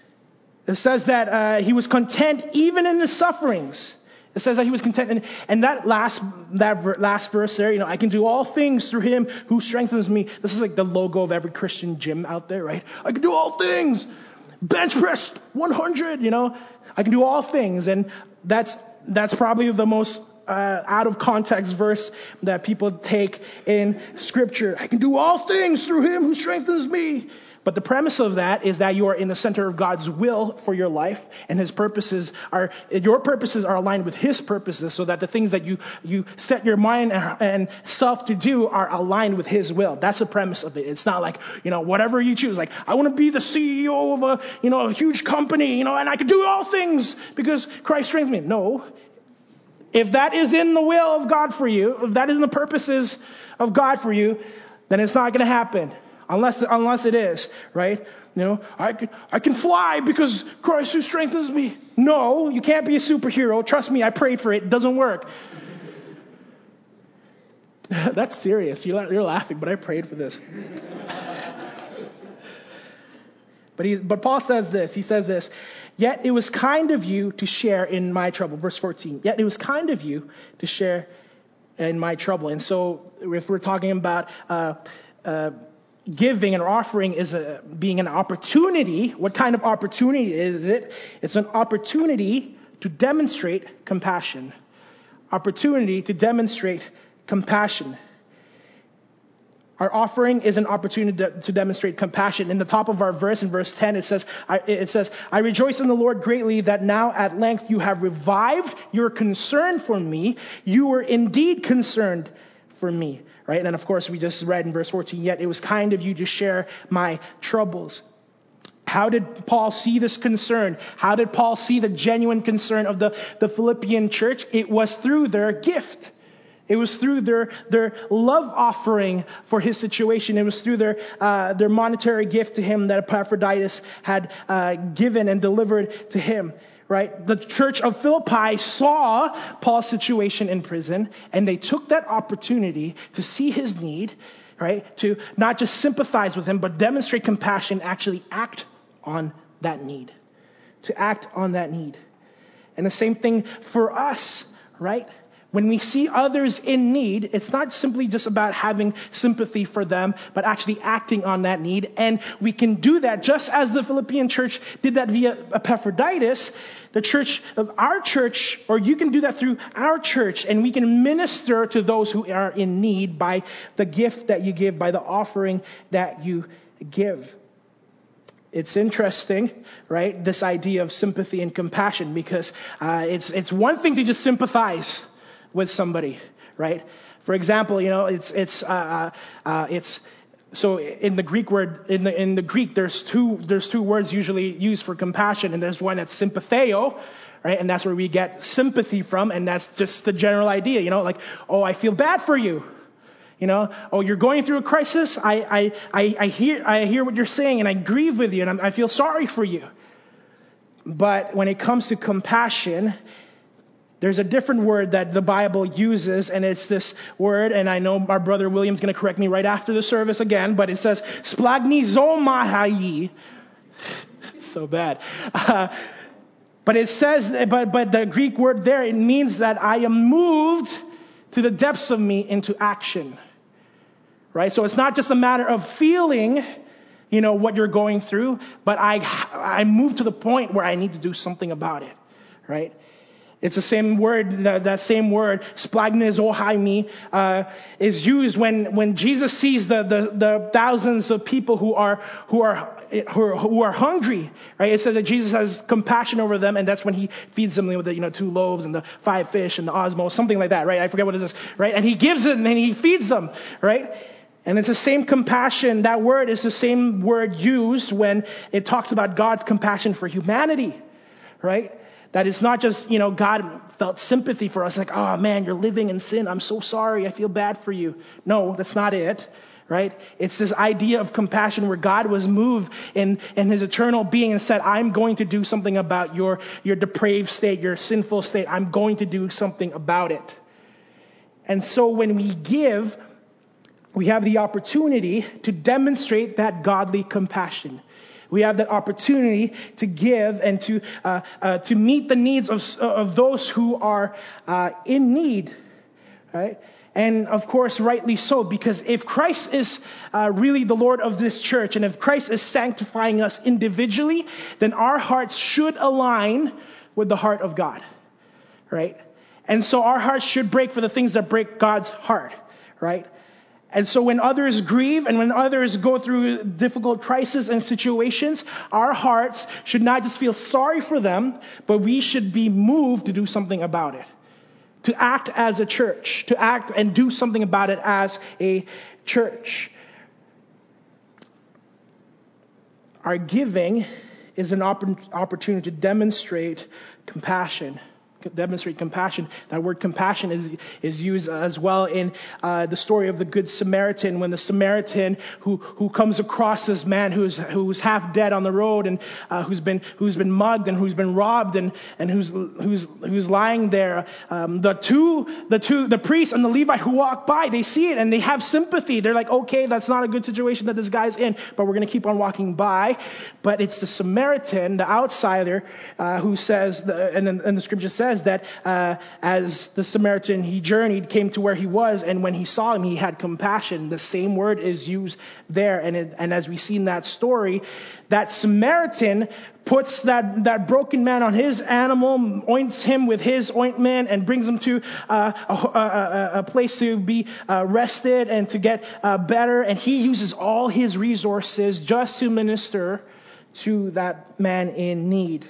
[SPEAKER 1] it says that uh, he was content even in the sufferings. It says that he was content. And, and that last that ver, last verse there, you know, I can do all things through him who strengthens me. This is like the logo of every Christian gym out there, right? I can do all things. Bench press one hundred, you know. I can do all things. And that's that's probably the most uh, out of context verse that people take in Scripture. I can do all things through him who strengthens me. But the premise of that is that you are in the center of God's will for your life, and his purposes are, your purposes are aligned with his purposes, so that the things that you, you set your mind and self to do are aligned with his will. That's the premise of it. It's not like, you know, whatever you choose, like, I want to be the C E O of a, you know, a huge company, you know, and I can do all things because Christ strengthens me. No. If that is in the will of God for you, if that is in the purposes of God for you, then it's not going to happen. Unless, unless it is, right? You know, I can, I can fly because Christ who strengthens me. No, you can't be a superhero. Trust me, I prayed for it. It doesn't work. That's serious. You're, you're laughing, but I prayed for this. But he, but Paul says this. He says this. Yet it was kind of you to share in my trouble. Verse fourteen. Yet it was kind of you to share in my trouble. And so, if we're talking about uh, uh, giving and offering is a, being an opportunity. What kind of opportunity is it? It's an opportunity to demonstrate compassion. Opportunity to demonstrate compassion. Our offering is an opportunity to, to demonstrate compassion. In the top of our verse, in verse ten, it says, I, it says, I rejoice in the Lord greatly that now at length you have revived your concern for me. You were indeed concerned for me. Right? And then, of course, we just read in verse fourteen, yet it was kind of you to share my troubles. How did Paul see this concern? How did Paul see the genuine concern of the, the Philippian church? It was through their gift. It was through their, their love offering for his situation. It was through their, uh, their monetary gift to him that Epaphroditus had uh, given and delivered to him. right? The church of Philippi saw Paul's situation in prison, and they took that opportunity to see his need, right? To not just sympathize with him, but demonstrate compassion, actually act on that need. To act on that need. And the same thing for us, right? When we see others in need, it's not simply just about having sympathy for them, but actually acting on that need. And we can do that just as the Philippian church did that via Epaphroditus. The church of our church, or you can do that through our church, and we can minister to those who are in need by the gift that you give, by the offering that you give. It's interesting, right? This idea of sympathy and compassion, because uh, it's it's one thing to just sympathize with somebody, right? For example, you know, it's it's uh, uh, it's so in the Greek word in the in the Greek there's two there's two words usually used for compassion, and there's one that's sympatheo, right? And that's where we get sympathy from, and that's just the general idea, you know, like, oh, I feel bad for you. You know, oh, you're going through a crisis. I, I, I, I hear, I hear what you're saying, and I grieve with you, and I'm, I feel sorry for you. But when it comes to compassion, there's a different word that the Bible uses, and it's this word, and I know our brother William's going to correct me right after the service again, but it says splagnizomai. It's so bad. Uh, but it says, but but the Greek word there, it means that I am moved to the depths of me into action. Right? So it's not just a matter of feeling, you know, what you're going through, but I I move to the point where I need to do something about it. Right? It's the same word, that, that same word, splagnizohaimi, uh, is used when, when Jesus sees the, the, the thousands of people who are, who are, who are, who are hungry, right? It says that Jesus has compassion over them, and that's when he feeds them with the, you know, two loaves and the five fish and the osmo, something like that, right? I forget what it is, right? And he gives it and then he feeds them, right? And it's the same compassion. That word is the same word used when it talks about God's compassion for humanity, right? That it's not just, you know, God felt sympathy for us, like, oh man, you're living in sin. I'm so sorry. I feel bad for you. No, that's not it, right? It's this idea of compassion where God was moved in, in his eternal being and said, I'm going to do something about your, your depraved state, your sinful state. I'm going to do something about it. And so when we give, we have the opportunity to demonstrate that godly compassion. We have that opportunity to give and to uh, uh, to meet the needs of of those who are uh, in need, right? And of course, rightly so, because if Christ is uh, really the Lord of this church, and if Christ is sanctifying us individually, then our hearts should align with the heart of God, right? And so our hearts should break for the things that break God's heart, right? And so when others grieve and when others go through difficult crises and situations, our hearts should not just feel sorry for them, but we should be moved to do something about it. To act as a church, to act and do something about it as a church. Our giving is an opp- opportunity to demonstrate compassion. Demonstrate compassion. That word compassion is is used as well in uh, the story of the Good Samaritan, when the Samaritan who who comes across this man who's who's half dead on the road, and uh, who's been who's been mugged and who's been robbed and and who's who's who's lying there. Um, the two the two the priest and the Levite who walk by, they see it and they have sympathy. They're like, okay, that's not a good situation that this guy's in, but we're going to keep on walking by. But it's the Samaritan, the outsider, uh, who says, the, and then and the scripture says that uh, as the Samaritan, he journeyed, came to where he was, and when he saw him, he had compassion. The same word is used there. And it, and as we see in that story, that Samaritan puts that, that broken man on his animal, oints him with his ointment, and brings him to uh, a, a, a place to be uh, rested and to get uh, better. And he uses all his resources just to minister to that man in need.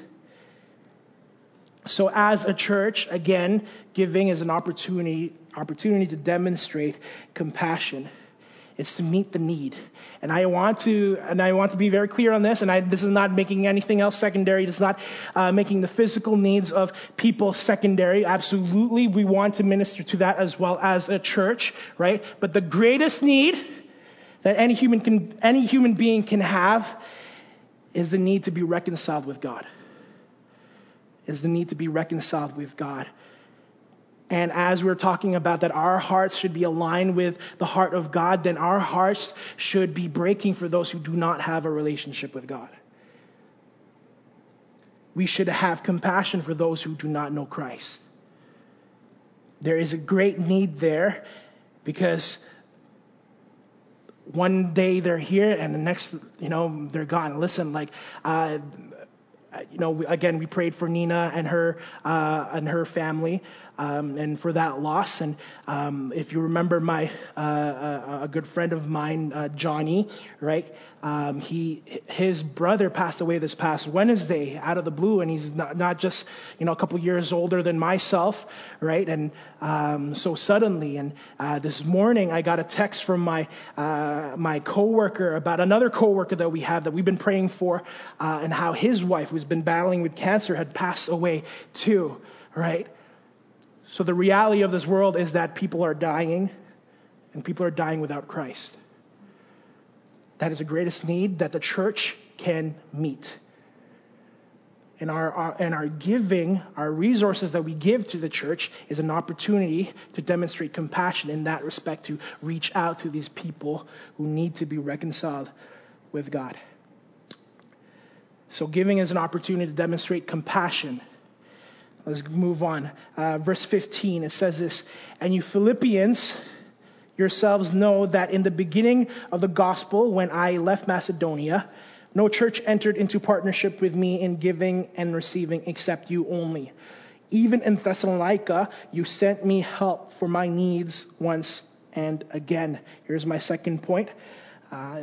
[SPEAKER 1] So as a church, again, giving is an opportunity opportunity to demonstrate compassion. It's to meet the need. And I want to and I want to be very clear on this, and I, this is not making anything else secondary. It's not uh, making the physical needs of people secondary. Absolutely, we want to minister to that as well as a church, right? But the greatest need that any human can any human being can have is the need to be reconciled with God. is the need to be reconciled with God. And as we're talking about that our hearts should be aligned with the heart of God, then our hearts should be breaking for those who do not have a relationship with God. We should have compassion for those who do not know Christ. There is a great need there, because one day they're here and the next, you know, they're gone. Listen, like, uh, you know, again, we prayed for Nina and her uh, and her family, um, and for that loss. And um, if you remember, my uh, a good friend of mine, uh, Johnny, right? Um, he his brother passed away this past Wednesday out of the blue, and he's not, not just you know a couple years older than myself, right? And um, so suddenly, and uh, this morning, I got a text from my uh, my coworker about another coworker that we have that we've been praying for, uh, and how his wife, who's been battling with cancer, had passed away too, right? So the reality of this world is that people are dying, and people are dying without Christ. That is the greatest need that the church can meet. And our, our and our giving, our resources that we give to the church is an opportunity to demonstrate compassion in that respect, to reach out to these people who need to be reconciled with God. So giving is an opportunity to demonstrate compassion. Let's move on. Uh, verse fifteen, it says this, "And you Philippians yourselves know that in the beginning of the gospel, when I left Macedonia, no church entered into partnership with me in giving and receiving except you only. Even in Thessalonica, you sent me help for my needs once and again." Here's my second point. Uh,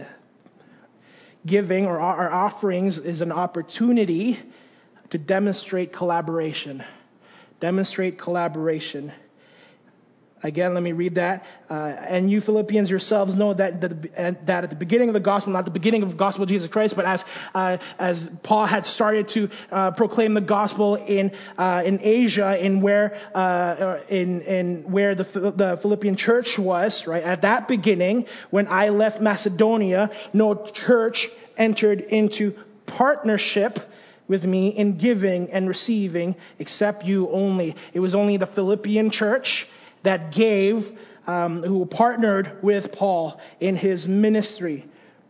[SPEAKER 1] giving or our offerings is an opportunity to demonstrate collaboration. Demonstrate collaboration. Again, let me read that. Uh, and you Philippians yourselves know that, that that at the beginning of the gospel, not the beginning of the gospel of Jesus Christ, but as uh, as Paul had started to uh, proclaim the gospel in uh, in Asia, in where uh, in in where the the Philippian church was, right at that beginning, when I left Macedonia, no church entered into partnership with me in giving and receiving except you only. It was only the Philippian church that gave, um, who partnered with Paul in his ministry.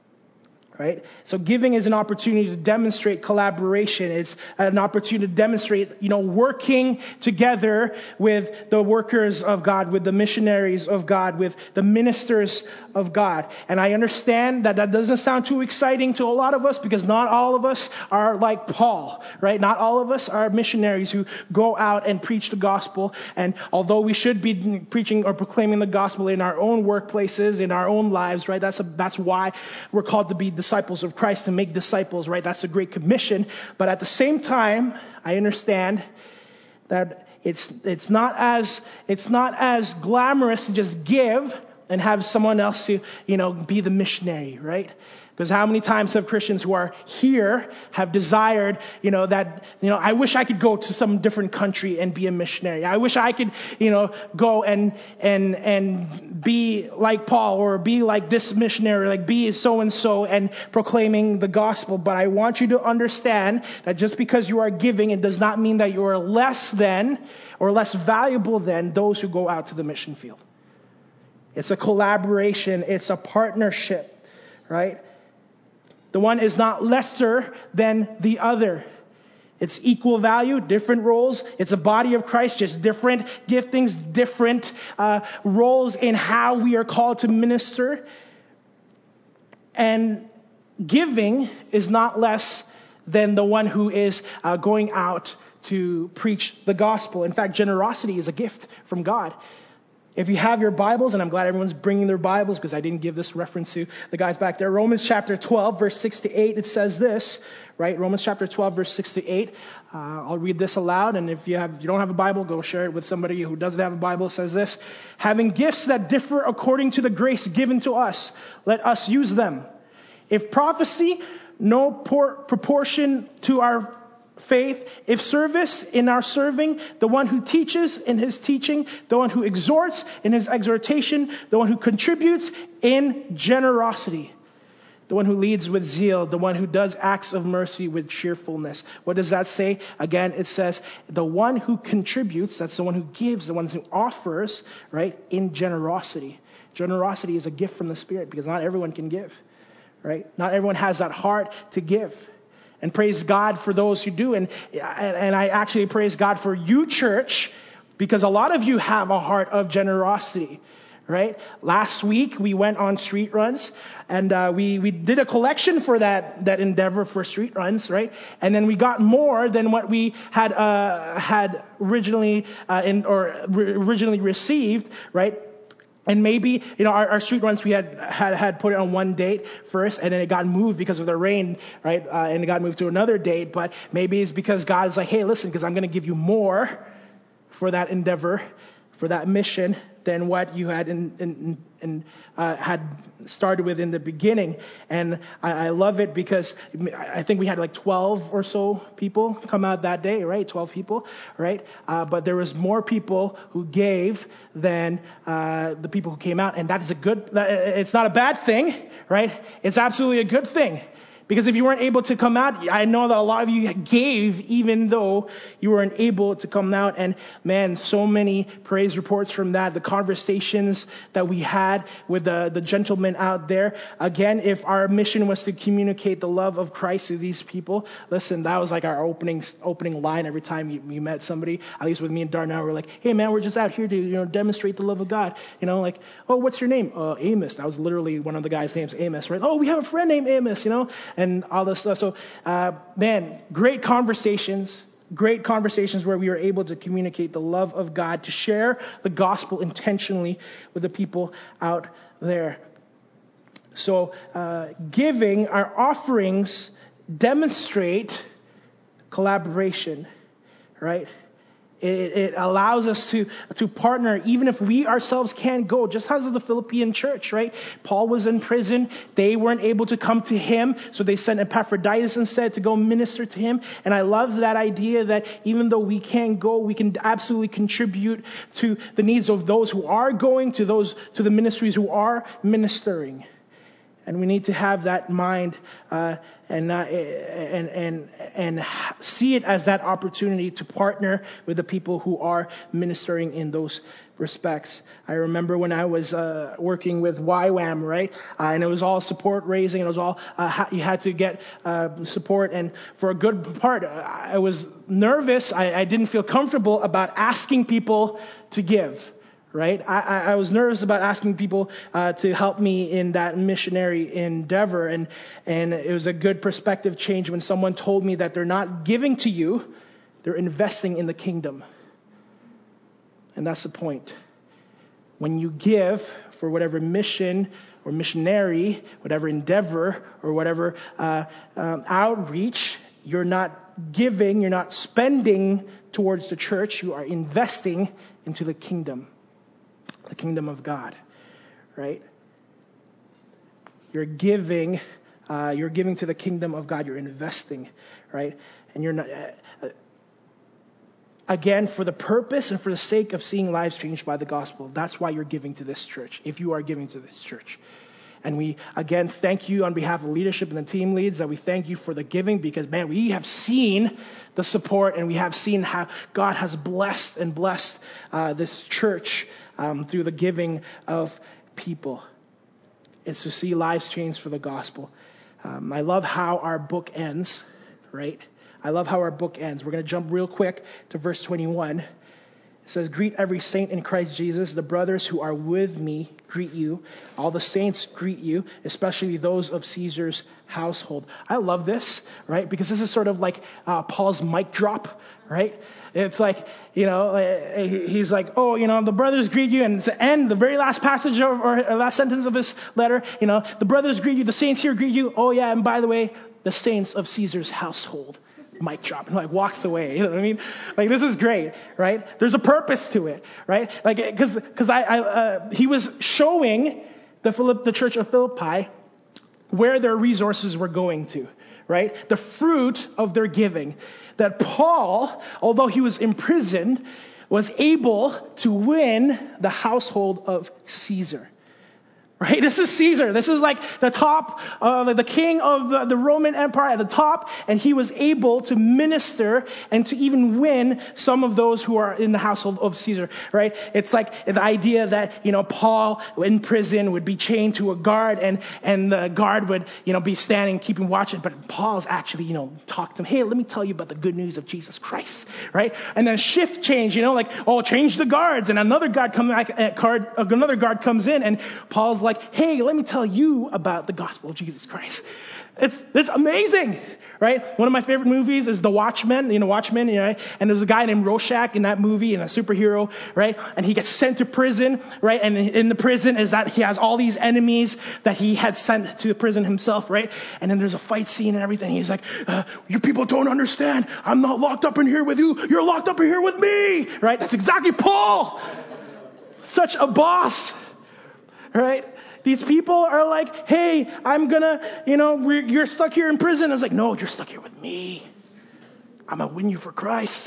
[SPEAKER 1] Right? So giving is an opportunity to demonstrate collaboration. It's an opportunity to demonstrate, you know, working together with the workers of God, with the missionaries of God, with the ministers of God. And I understand that that doesn't sound too exciting to a lot of us, because not all of us are like Paul, right? Not all of us are missionaries who go out and preach the gospel. And although we should be preaching or proclaiming the gospel in our own workplaces, in our own lives, right? That's a, that's why we're called to be disciples. Disciples of Christ, to make disciples, right? That's a great commission. But at the same time, I understand that it's it's not as it's not as glamorous to just give and have someone else to, you know, be the missionary, right? Because how many times have Christians who are here have desired, you know, that, you know, I wish I could go to some different country and be a missionary. I wish I could, you know, go and and and be like Paul, or be like this missionary, like be so and so and proclaiming the gospel. But I want you to understand that just because you are giving, it does not mean that you are less than or less valuable than those who go out to the mission field. It's a collaboration. It's a partnership, right? The one is not lesser than the other. It's equal value, different roles. It's a body of Christ, just different giftings, different uh, roles in how we are called to minister. And giving is not less than the one who is uh, going out to preach the gospel. In fact, generosity is a gift from God. If you have your Bibles, and I'm glad everyone's bringing their Bibles because I didn't give this reference to the guys back there. Romans chapter twelve, verse six to eight, it says this, right? Romans chapter twelve, verse six to eight. Uh, I'll read this aloud, and if you have, if you don't have a Bible, go share it with somebody who doesn't have a Bible. It says this: "Having gifts that differ according to the grace given to us, let us use them. If prophecy, no por- proportion to our faith. If service, in our serving. The one who teaches, in his teaching. The one who exhorts, in his exhortation. The one who contributes, in generosity." The one who leads with zeal, the one who does acts of mercy with cheerfulness. What does that say? Again, it says the one who contributes, that's the one who gives, the one who offers, right, in generosity. Generosity is a gift from the Spirit because not everyone can give, right? Not everyone has that heart to give. And praise God for those who do. And, and I actually praise God for you, church, because a lot of you have a heart of generosity. Right? Last week we went on street runs, and uh, we we did a collection for that that endeavor for street runs, right? And then we got more than what we had uh, had originally uh, in or re- originally received, right? And maybe, you know, our, our street runs, we had, had had put it on one date first, and then it got moved because of the rain, right? Uh, and it got moved to another date. But maybe it's because God is like, hey, listen, because I'm going to give you more for that endeavor, for that mission, than what you had in, in, in, uh, had started with in the beginning. And I, I love it because I think we had like twelve or so people come out that day, right? twelve people, right? Uh, but there was more people who gave than uh, the people who came out. And that is a good, it's not a bad thing, right? It's absolutely a good thing. Because if you weren't able to come out, I know that a lot of you gave even though you weren't able to come out. And man, so many praise reports from that. The conversations that we had with the, the gentlemen out there. Again, if our mission was to communicate the love of Christ to these people, listen, that was like our opening opening line every time you, you met somebody. At least with me and Darnell, we're like, hey man, we're just out here to, you know, demonstrate the love of God. You know, like, oh, what's your name? Uh, Amos. That was literally one of the guys' names, Amos, right? Oh, we have a friend named Amos, you know, and all this stuff. So, uh, man, great conversations, great conversations where we were able to communicate the love of God, to share the gospel intentionally with the people out there. So, uh, giving, our offerings demonstrate collaboration, right? It, it allows us to, to partner even if we ourselves can't go, just as the Philippian church, right? Paul was in prison. They weren't able to come to him, so they sent Epaphroditus instead to go minister to him. And I love that idea that even though we can't go, we can absolutely contribute to the needs of those who are going, to those, to the ministries who are ministering. And we need to have that mind uh, and, not, and and and see it as that opportunity to partner with the people who are ministering in those respects. I remember when I was uh, working with Y WAM, right? Uh, and it was all support raising, and it was all uh, ha- you had to get uh, support. And for a good part, I was nervous. I, I didn't feel comfortable about asking people to give. Right? I, I was nervous about asking people uh, to help me in that missionary endeavor. And, and it was a good perspective change when someone told me that they're not giving to you, they're investing in the kingdom. And that's the point. When you give for whatever mission or missionary, whatever endeavor or whatever uh, um, outreach, you're not giving, you're not spending towards the church, you are investing into the kingdom. The kingdom of God, right? You're giving, uh, you're giving to the kingdom of God. You're investing, right? And you're not, uh, again, for the purpose and for the sake of seeing lives changed by the gospel. That's why you're giving to this church, if you are giving to this church. And we, again, thank you on behalf of leadership and the team leads, that we thank you for the giving, because, man, we have seen the support, and we have seen how God has blessed and blessed uh, this church um, through the giving of people. It's to see lives changed for the gospel. Um, I love how our book ends, right? I love how our book ends. We're going to jump real quick to verse twenty-one. It says, greet every saint in Christ Jesus. The brothers who are with me greet you. All the saints greet you, especially those of Caesar's household. I love this, right? Because this is sort of like uh, Paul's mic drop, right? It's like, you know, he's like, oh, you know, the brothers greet you. And it's the end, the very last passage of, or last sentence of his letter, you know, the brothers greet you. The saints here greet you. Oh, yeah, and by the way, the saints of Caesar's household. Mic drop, and like walks away. You know what I mean? Like, this is great, right? There's a purpose to it, right? Like, because because I, I uh, he was showing the Philip the church of Philippi where their resources were going to, right? The fruit of their giving. That Paul, although he was imprisoned, was able to win the household of Caesar. right? This is Caesar. This is like the top, uh, the king of the, the Roman Empire at the top, and he was able to minister and to even win some of those who are in the household of Caesar, right? It's like the idea that, you know, Paul in prison would be chained to a guard, and, and the guard would, you know, be standing, keeping watch, but Paul's actually, you know, talk to him, hey, let me tell you about the good news of Jesus Christ, right? And then shift change, you know, like, oh, change the guards, and another guard comes back, uh, guard, another guard comes in, and Paul's like, Like, hey, let me tell you about the gospel of Jesus Christ. It's it's amazing, right? One of my favorite movies is The Watchmen, you know, Watchmen, you know, and there's a guy named Rorschach in that movie, and a superhero, right? And he gets sent to prison, right? And in the prison is that he has all these enemies that he had sent to the prison himself, right? And then there's a fight scene and everything. He's like, uh, you people don't understand. I'm not locked up in here with you. You're locked up in here with me, right? That's exactly Paul. Such a boss, right? These people are like, hey, I'm gonna, you know, we're, you're stuck here in prison. I was like, no, you're stuck here with me. I'm gonna win you for Christ.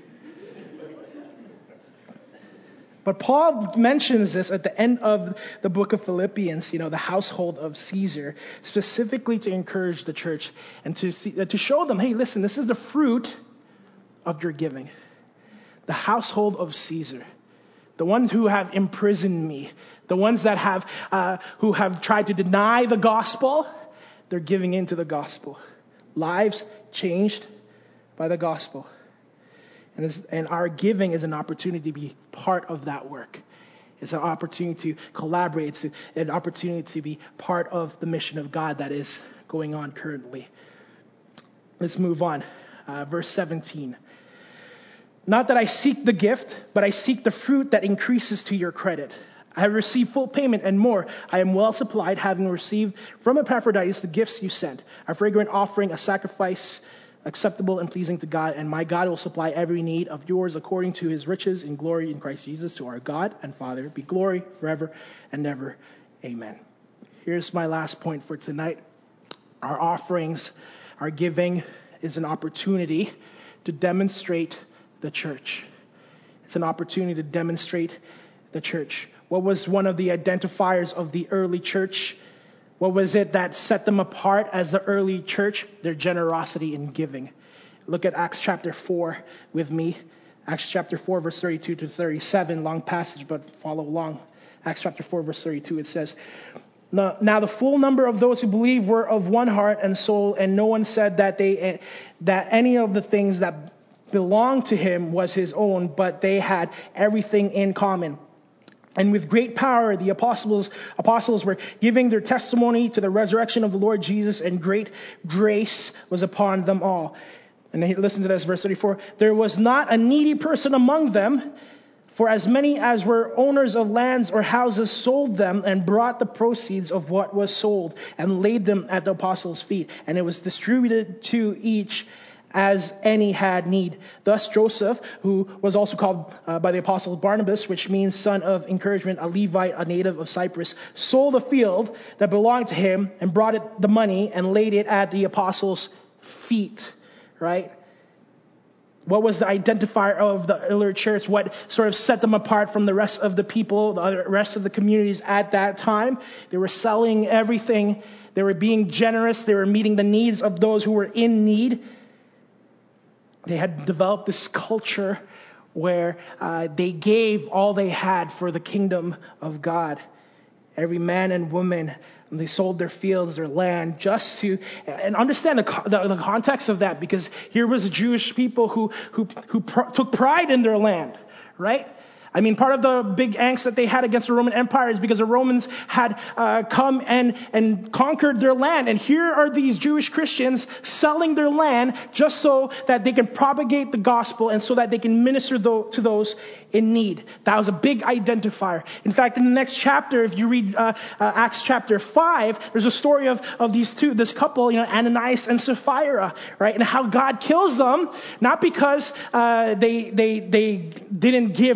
[SPEAKER 1] But Paul mentions this at the end of the book of Philippians, you know, the household of Caesar, specifically to encourage the church and to see, uh, to show them, hey, listen, this is the fruit of your giving. The household of Caesar. The ones who have imprisoned me, the ones that have, uh, who have tried to deny the gospel, they're giving into the gospel. Lives changed by the gospel. And, and our giving is an opportunity to be part of that work. It's an opportunity to collaborate. It's an opportunity to be part of the mission of God that is going on currently. Let's move on. Uh, verse seventeen. Not that I seek the gift, but I seek the fruit that increases to your credit. I have received full payment and more. I am well supplied, having received from Epaphroditus the gifts you sent, a fragrant offering, a sacrifice acceptable and pleasing to God. And my God will supply every need of yours according to his riches in glory in Christ Jesus. To our God and Father be glory forever and ever. Amen. Here's my last point for tonight. Our offerings, our giving is an opportunity to demonstrate the church. It's an opportunity to demonstrate the church. What was one of the identifiers of the early church? What was it that set them apart as the early church? Their generosity in giving. Look at Acts chapter four with me. Acts chapter four, verse thirty-two to thirty-seven. Long passage, but follow along. Acts chapter four, verse thirty-two, it says, Now, now the full number of those who believed were of one heart and soul, and no one said that they that any of the things that belonged to him was his own, but they had everything in common. And with great power, the apostles apostles were giving their testimony to the resurrection of the Lord Jesus, and great grace was upon them all. And then listen to this, verse thirty-four. There was not a needy person among them, for as many as were owners of lands or houses sold them and brought the proceeds of what was sold and laid them at the apostles' feet. And it was distributed to each as any had need. Thus Joseph, who was also called uh, by the apostle Barnabas, which means son of encouragement, a Levite, a native of Cyprus, sold a field that belonged to him and brought it the money and laid it at the apostles' feet. Right? What was the identifier of the early church? What sort of set them apart from the rest of the people, the rest of the communities at that time? They were selling everything. They were being generous. They were meeting the needs of those who were in need. They had developed this culture where uh, they gave all they had for the kingdom of God. Every man and woman, and they sold their fields, their land, just to, and understand the, the, the context of that, because here was Jewish people who who who pr- took pride in their land, right? I mean, part of the big angst that they had against the Roman Empire is because the Romans had uh, come and, and conquered their land. And here are these Jewish Christians selling their land just so that they can propagate the gospel and so that they can minister th- to those in need. That was a big identifier. In fact, in the next chapter, if you read uh, uh, Acts chapter five, there's a story of, of these two, this couple, you know, Ananias and Sapphira, right? And how God kills them, not because uh, they, they, they didn't give all that they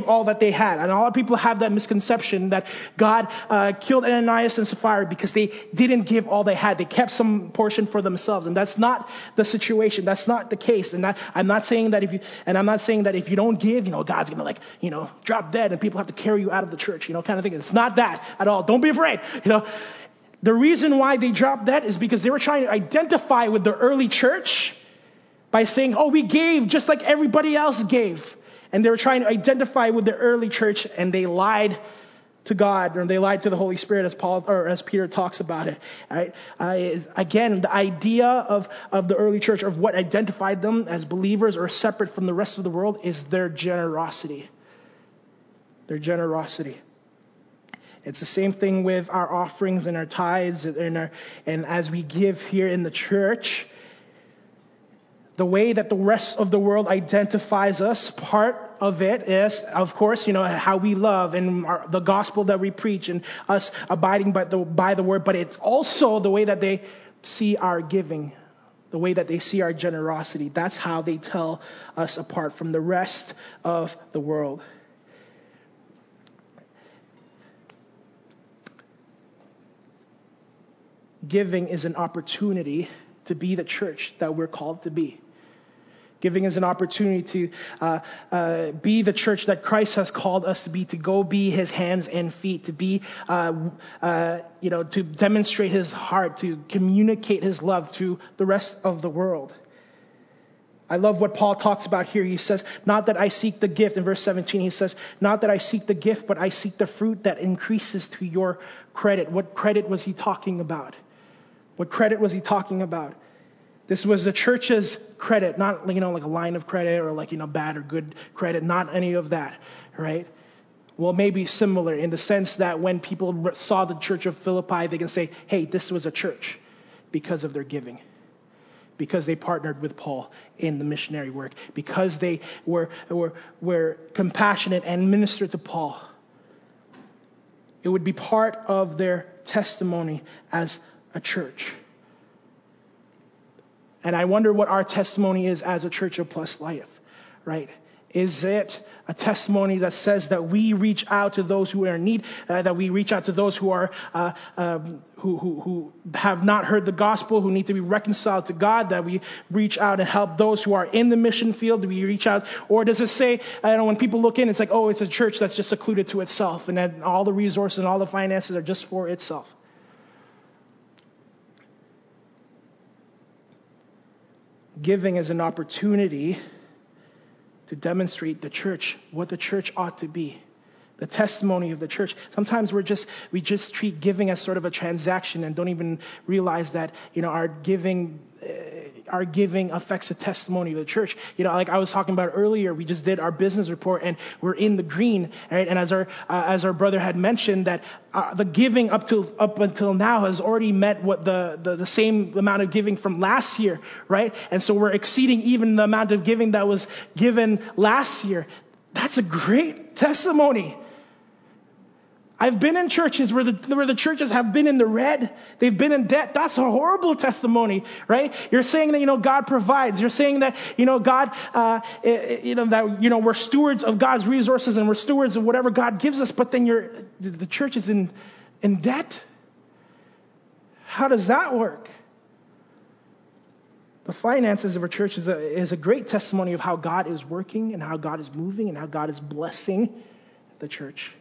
[SPEAKER 1] they had. And a lot of people have that misconception that God uh, killed Ananias and Sapphira because they didn't give all they had. They kept some portion for themselves. And that's not the situation. That's not the case. And that, I'm not saying that if you, and I'm not saying that if you don't give, you know, God's going to like, you know, drop dead and people have to carry you out of the church, you know, kind of thing. It's not that at all. Don't be afraid. You know, the reason why they dropped that is because they were trying to identify with the early church by saying, oh, we gave just like everybody else gave. And they were trying to identify with the early church, and they lied to God, or they lied to the Holy Spirit, as Paul or as Peter talks about it. Right? Uh, is, again, the idea of, of the early church, of what identified them as believers or separate from the rest of the world, is their generosity. Their generosity. It's the same thing with our offerings and our tithes, and, our, and as we give here in the church. The way that the rest of the world identifies us, part of it is, of course, you know, how we love and our, the gospel that we preach and us abiding by the, by the word. But it's also the way that they see our giving, the way that they see our generosity. That's how they tell us apart from the rest of the world. Giving is an opportunity to be the church that we're called to be. Giving is an opportunity to uh, uh, be the church that Christ has called us to be, to go be his hands and feet, to be, uh, uh, you know, to demonstrate his heart, to communicate his love to the rest of the world. I love what Paul talks about here. He says, not that I seek the gift. In verse seventeen, he says, not that I seek the gift, but I seek the fruit that increases to your credit. What credit was he talking about? What credit was he talking about? This was the church's credit, not, you know, like a line of credit or like, you know, bad or good credit, not any of that, right? Well, maybe similar in the sense that when people saw the church of Philippi, they can say, hey, this was a church because of their giving, because they partnered with Paul in the missionary work, because they were, were, were compassionate and ministered to Paul. It would be part of their testimony as a church. And I wonder what our testimony is as a Church of Plus Life, right? Is it a testimony that says that we reach out to those who are in need, uh, that we reach out to those who are uh, um, who, who who have not heard the gospel, who need to be reconciled to God, that we reach out and help those who are in the mission field? Do we reach out? Or does it say, I don't know, when people look in, it's like, oh, it's a church that's just secluded to itself, and that all the resources and all the finances are just for itself? Giving is an opportunity to demonstrate the church, what the church ought to be, the testimony of the church. Sometimes we're just we just treat giving as sort of a transaction and don't even realize that, you know, our giving uh, our giving affects the testimony of the church. You know, like I was talking about earlier, we just did our business report and we're in the green, right? And as our uh, as our brother had mentioned, that uh, the giving up to up until now has already met what the, the the same amount of giving from last year, right? And so we're exceeding even the amount of giving that was given last year. That's a great testimony. I've been in churches where the, where the churches have been in the red. They've been in debt. That's a horrible testimony, right? You're saying that, you know, God provides. You're saying that, you know, God, uh, you know, that, you know, we're stewards of God's resources and we're stewards of whatever God gives us, but then you're, the church is in, in debt. How does that work? The finances of a church is a, is a great testimony of how God is working and how God is moving and how God is blessing the church.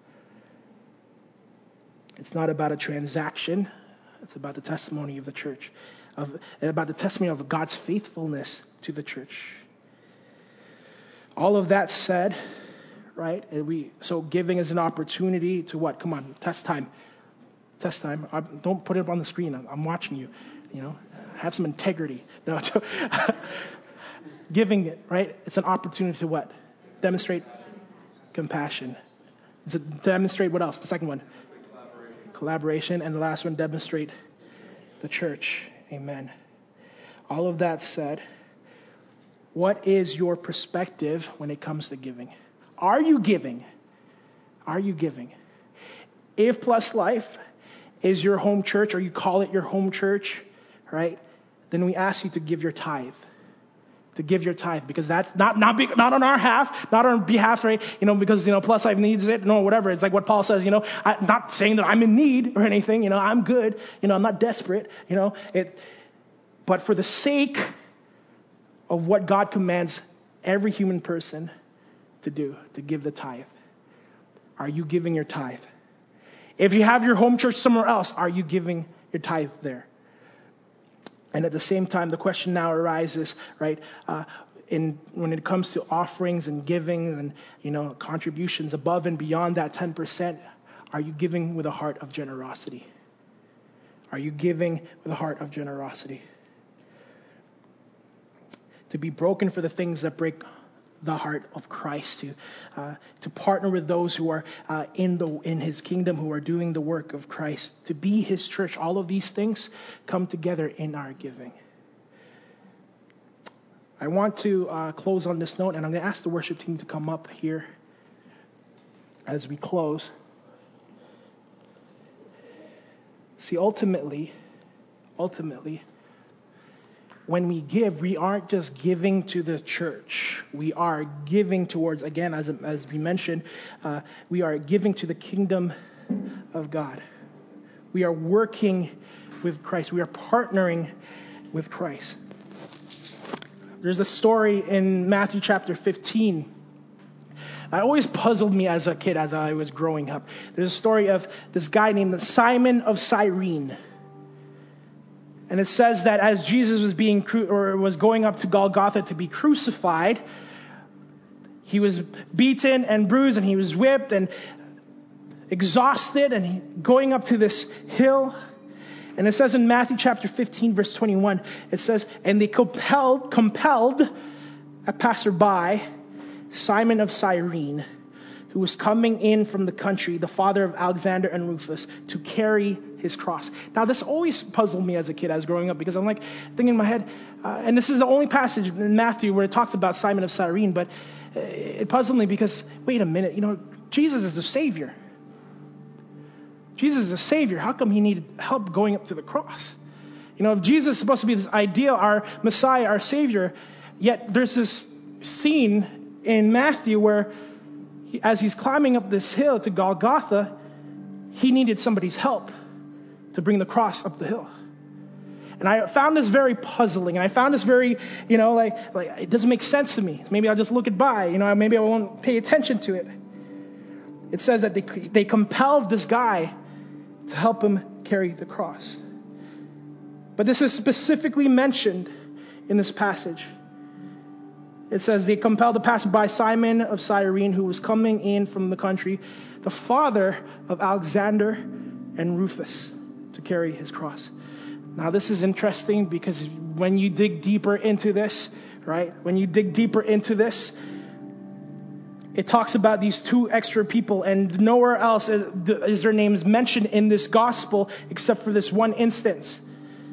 [SPEAKER 1] It's not about a transaction. It's about the testimony of the church, of about the testimony of God's faithfulness to the church. All of that said, right? And we so giving is an opportunity to what? Come on, test time. Test time. I, don't put it up on the screen. I'm, I'm watching you. You know, have some integrity. No, giving it, right? It's an opportunity to what? Demonstrate compassion. It's a, demonstrate what else? The second one. Collaboration, and the last one, demonstrate the church. Amen. All of that said, what is your perspective when it comes to giving? Are you giving? Are you giving? If Plus Life is your home church, or you call it your home church, right? Then we ask you to give your tithe, to give your tithe, because that's not not be, not on our half, not on behalf, right? You know, because you know Plus Life needs it, no, whatever. It's like what Paul says. You know, I'm not saying that I'm in need or anything. You know, I'm good. You know, I'm not desperate. You know, it. But for the sake of what God commands every human person to do, to give the tithe, are you giving your tithe? If you have your home church somewhere else, are you giving your tithe there? And at the same time, the question now arises, right, uh, in when it comes to offerings and giving and, you know, contributions above and beyond that ten percent, are you giving with a heart of generosity? Are you giving with a heart of generosity? To be broken for the things that break the heart of Christ, to uh, to partner with those who are uh, in the in His kingdom, who are doing the work of Christ, to be His church. All of these things come together in our giving. I want to uh, close on this note, and I'm going to ask the worship team to come up here as we close. See, ultimately, ultimately, when we give, we aren't just giving to the church. We are giving towards, again, as, as we mentioned, uh, we are giving to the kingdom of God. We are working with Christ. We are partnering with Christ. There's a story in Matthew chapter fifteen. It always puzzled me as a kid, as I was growing up. There's a story of this guy named Simon of Cyrene. And it says that as Jesus was being cru- or was going up to Golgotha to be crucified, he was beaten and bruised, and he was whipped and exhausted, and he, going up to this hill. And it says in Matthew chapter fifteen, verse twenty-one, it says, and they compelled, compelled a passerby, Simon of Cyrene, who was coming in from the country, the father of Alexander and Rufus, to carry his cross. Now, this always puzzled me as a kid, as growing up, because I'm like thinking in my head, uh, and this is the only passage in Matthew where it talks about Simon of Cyrene, but it puzzled me because, wait a minute, you know, Jesus is the Savior. Jesus is the Savior. How come he needed help going up to the cross? You know, if Jesus is supposed to be this ideal, our Messiah, our Savior, yet there's this scene in Matthew where he, as he's climbing up this hill to Golgotha, he needed somebody's help to bring the cross up the hill. And I found this very puzzling, and I found this very, you know, like, like it doesn't make sense to me. Maybe I'll just look it by, you know, maybe I won't pay attention to it. It says that they they compelled this guy to help him carry the cross. But this is specifically mentioned in this passage. It says they compelled the passerby Simon of Cyrene, who was coming in from the country, the father of Alexander and Rufus, to carry his cross. Now, this is interesting because when you dig deeper into this, right, when you dig deeper into this, it talks about these two extra people, and nowhere else is their names mentioned in this gospel except for this one instance.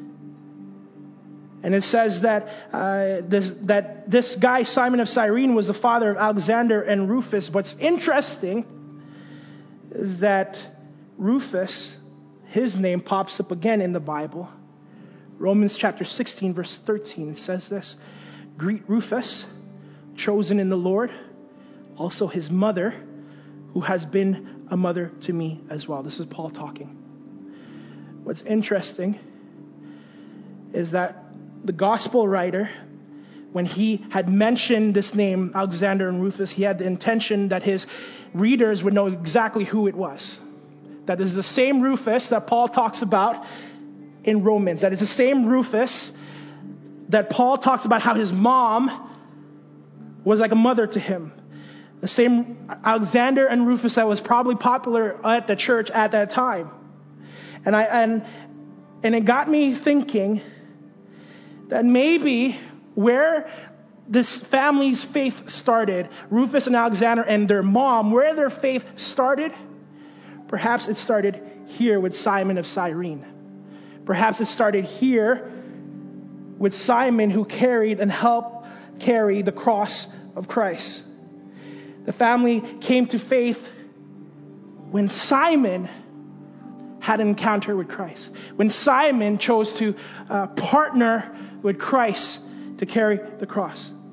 [SPEAKER 1] And it says that uh, this that this guy, Simon of Cyrene, was the father of Alexander and Rufus. What's interesting is that Rufus, his name pops up again in the Bible. Romans chapter sixteen, verse thirteen, it says this: greet Rufus, chosen in the Lord, also his mother, who has been a mother to me as well. This is Paul talking. What's interesting is that the gospel writer, when he had mentioned this name, Alexander and Rufus, he had the intention that his readers would know exactly who it was. That is the same Rufus that Paul talks about in Romans. That is the same Rufus that Paul talks about how his mom was like a mother to him. The same Alexander and Rufus that was probably popular at the church at that time. And I and and it got me thinking that maybe where this family's faith started, Rufus and Alexander and their mom, where their faith started, perhaps it started here with Simon of Cyrene. Perhaps it started here with Simon, who carried and helped carry the cross of Christ. The family came to faith when Simon had an encounter with Christ. When Simon chose to uh, partner with Christ to carry the cross.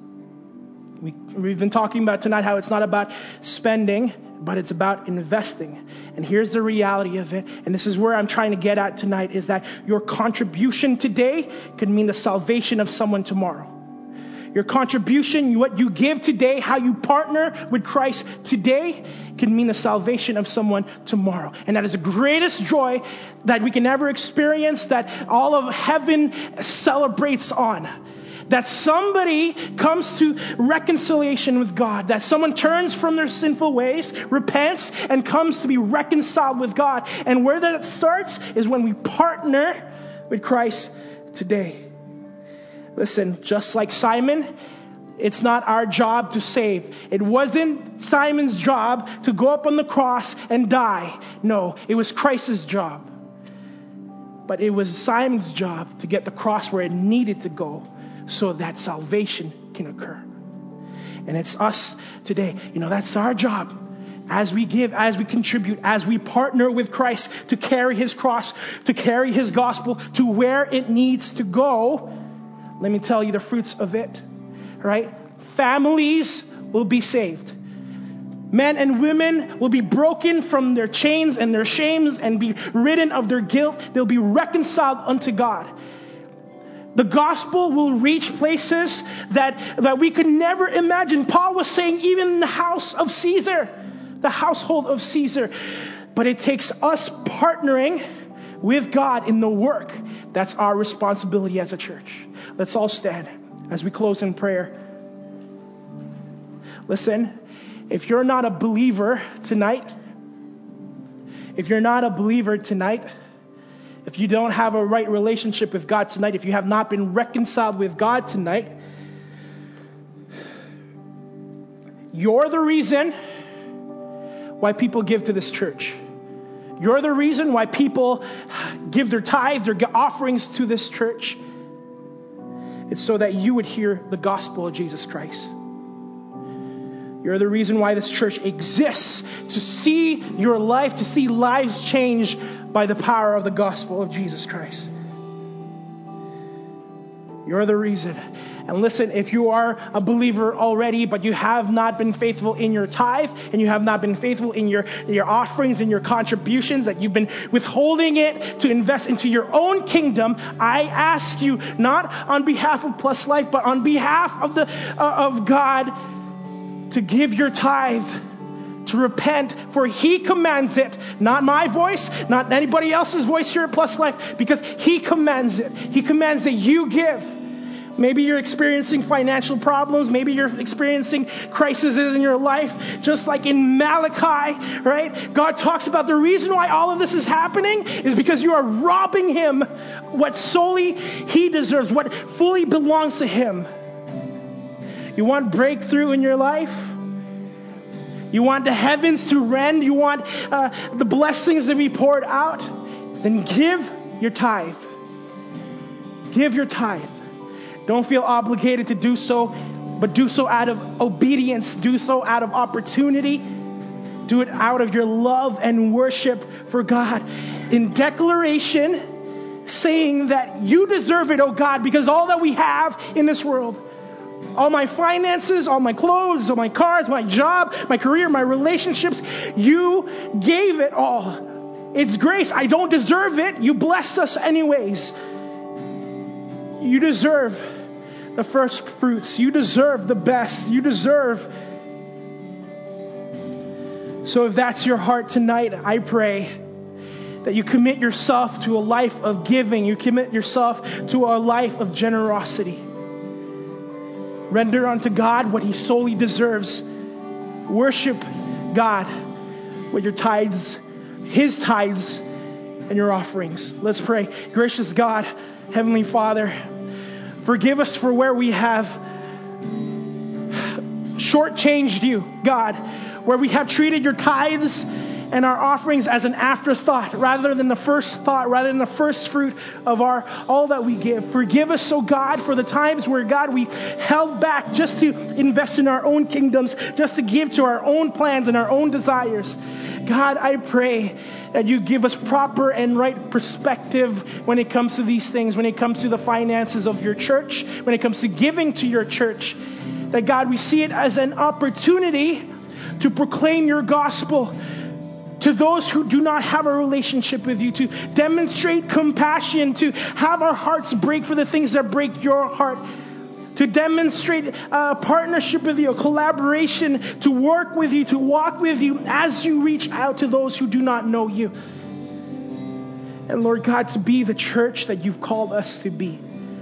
[SPEAKER 1] We, we've been talking about tonight how it's not about spending, but it's about investing. And here's the reality of it. And this is where I'm trying to get at tonight, is that your contribution today could mean the salvation of someone tomorrow. Your contribution, what you give today, how you partner with Christ today, can mean the salvation of someone tomorrow. And that is the greatest joy that we can ever experience, that all of heaven celebrates on. That somebody comes to reconciliation with God, that someone turns from their sinful ways, repents, and comes to be reconciled with God. And where that starts is when we partner with Christ today. Listen, just like Simon, it's not our job to save. It wasn't Simon's job to go up on the cross and die. No, it was Christ's job. But it was Simon's job to get the cross where it needed to go, so that salvation can occur. And it's us today. You know, that's our job. As we give, as we contribute, as we partner with Christ to carry his cross, to carry his gospel to where it needs to go. Let me tell you the fruits of it, right? Families will be saved. Men and women will be broken from their chains and their shames and be ridden of their guilt. They'll be reconciled unto God. The gospel will reach places that, that we could never imagine. Paul was saying even in the house of Caesar, the household of Caesar. But it takes us partnering with God in the work. That's our responsibility as a church. Let's all stand as we close in prayer. Listen, if you're not a believer tonight, if you're not a believer tonight, if you don't have a right relationship with God tonight, if you have not been reconciled with God tonight, you're the reason why people give to this church. You're the reason why people give their tithes, their offerings to this church. It's so that you would hear the gospel of Jesus Christ. You're the reason why this church exists, to see your life, to see lives change by the power of the gospel of Jesus Christ. You're the reason. And listen, if you are a believer already, but you have not been faithful in your tithe, and you have not been faithful in your, your offerings and your contributions, that you've been withholding it to invest into your own kingdom, I ask you, not on behalf of Plus Life, but on behalf of the uh, of God, to give your tithe, to repent, for he commands it. Not my voice, not anybody else's voice here at Plus Life, because he commands it. He commands that you give. Maybe you're experiencing financial problems. Maybe you're experiencing crises in your life. Just like in Malachi, right? God talks about the reason why all of this is happening is because you are robbing him what solely he deserves, what fully belongs to him. You want breakthrough in your life? You want the heavens to rend? You want uh, the blessings to be poured out? Then give your tithe. Give your tithe. Don't feel obligated to do so, but do so out of obedience. Do so out of opportunity. Do it out of your love and worship for God. In declaration, saying that you deserve it, oh God, because all that we have in this world, all my finances, all my clothes, all my cars, my job, my career, my relationships, you gave it all. It's grace. I don't deserve it. You blessed us anyways. You deserve the first fruits. You deserve the best. You deserve. So if that's your heart tonight, I pray that you commit yourself to a life of giving. You commit yourself to a life of generosity. Render unto God what he solely deserves. Worship God with your tithes, his tithes, and your offerings. Let's pray. Gracious God, Heavenly Father, forgive us for where we have shortchanged you, God, where we have treated your tithes and our offerings as an afterthought rather than the first thought, rather than the first fruit of our all that we give. Forgive us, oh God, for the times where, God, we held back just to invest in our own kingdoms, just to give to our own plans and our own desires. God, I pray that you give us proper and right perspective when it comes to these things, when it comes to the finances of your church, when it comes to giving to your church, That God, we see it as an opportunity to proclaim your gospel to those who do not have a relationship with you, to demonstrate compassion, to have our hearts break for the things that break your heart, to demonstrate a partnership with you, a collaboration, to work with you, to walk with you as you reach out to those who do not know you. And Lord God, to be the church that you've called us to be.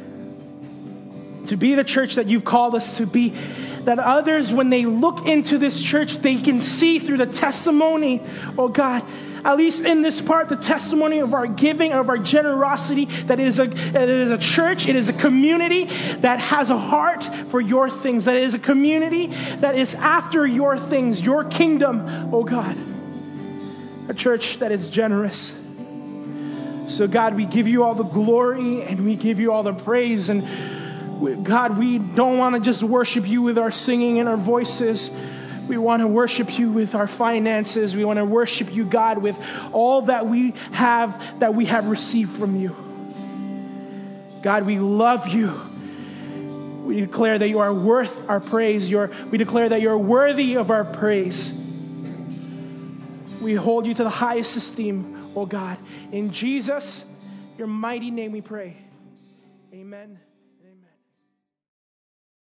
[SPEAKER 1] To be the church that you've called us to be. That others, when they look into this church, they can see through the testimony, oh God, at least in this part, the testimony of our giving, of our generosity, that it is a, it is a church, it is a community that has a heart for your things, that it is a community that is after your things, your kingdom, oh God. A church that is generous. So God, we give you all the glory and we give you all the praise. And God, we don't want to just worship you with our singing and our voices. We want to worship you with our finances. We want to worship you, God, with all that we have, that we have received from you. God, we love you. We declare that you are worth our praise. You're, we declare that you're worthy of our praise. We hold you to the highest esteem, oh God. In Jesus, your mighty name we pray. Amen.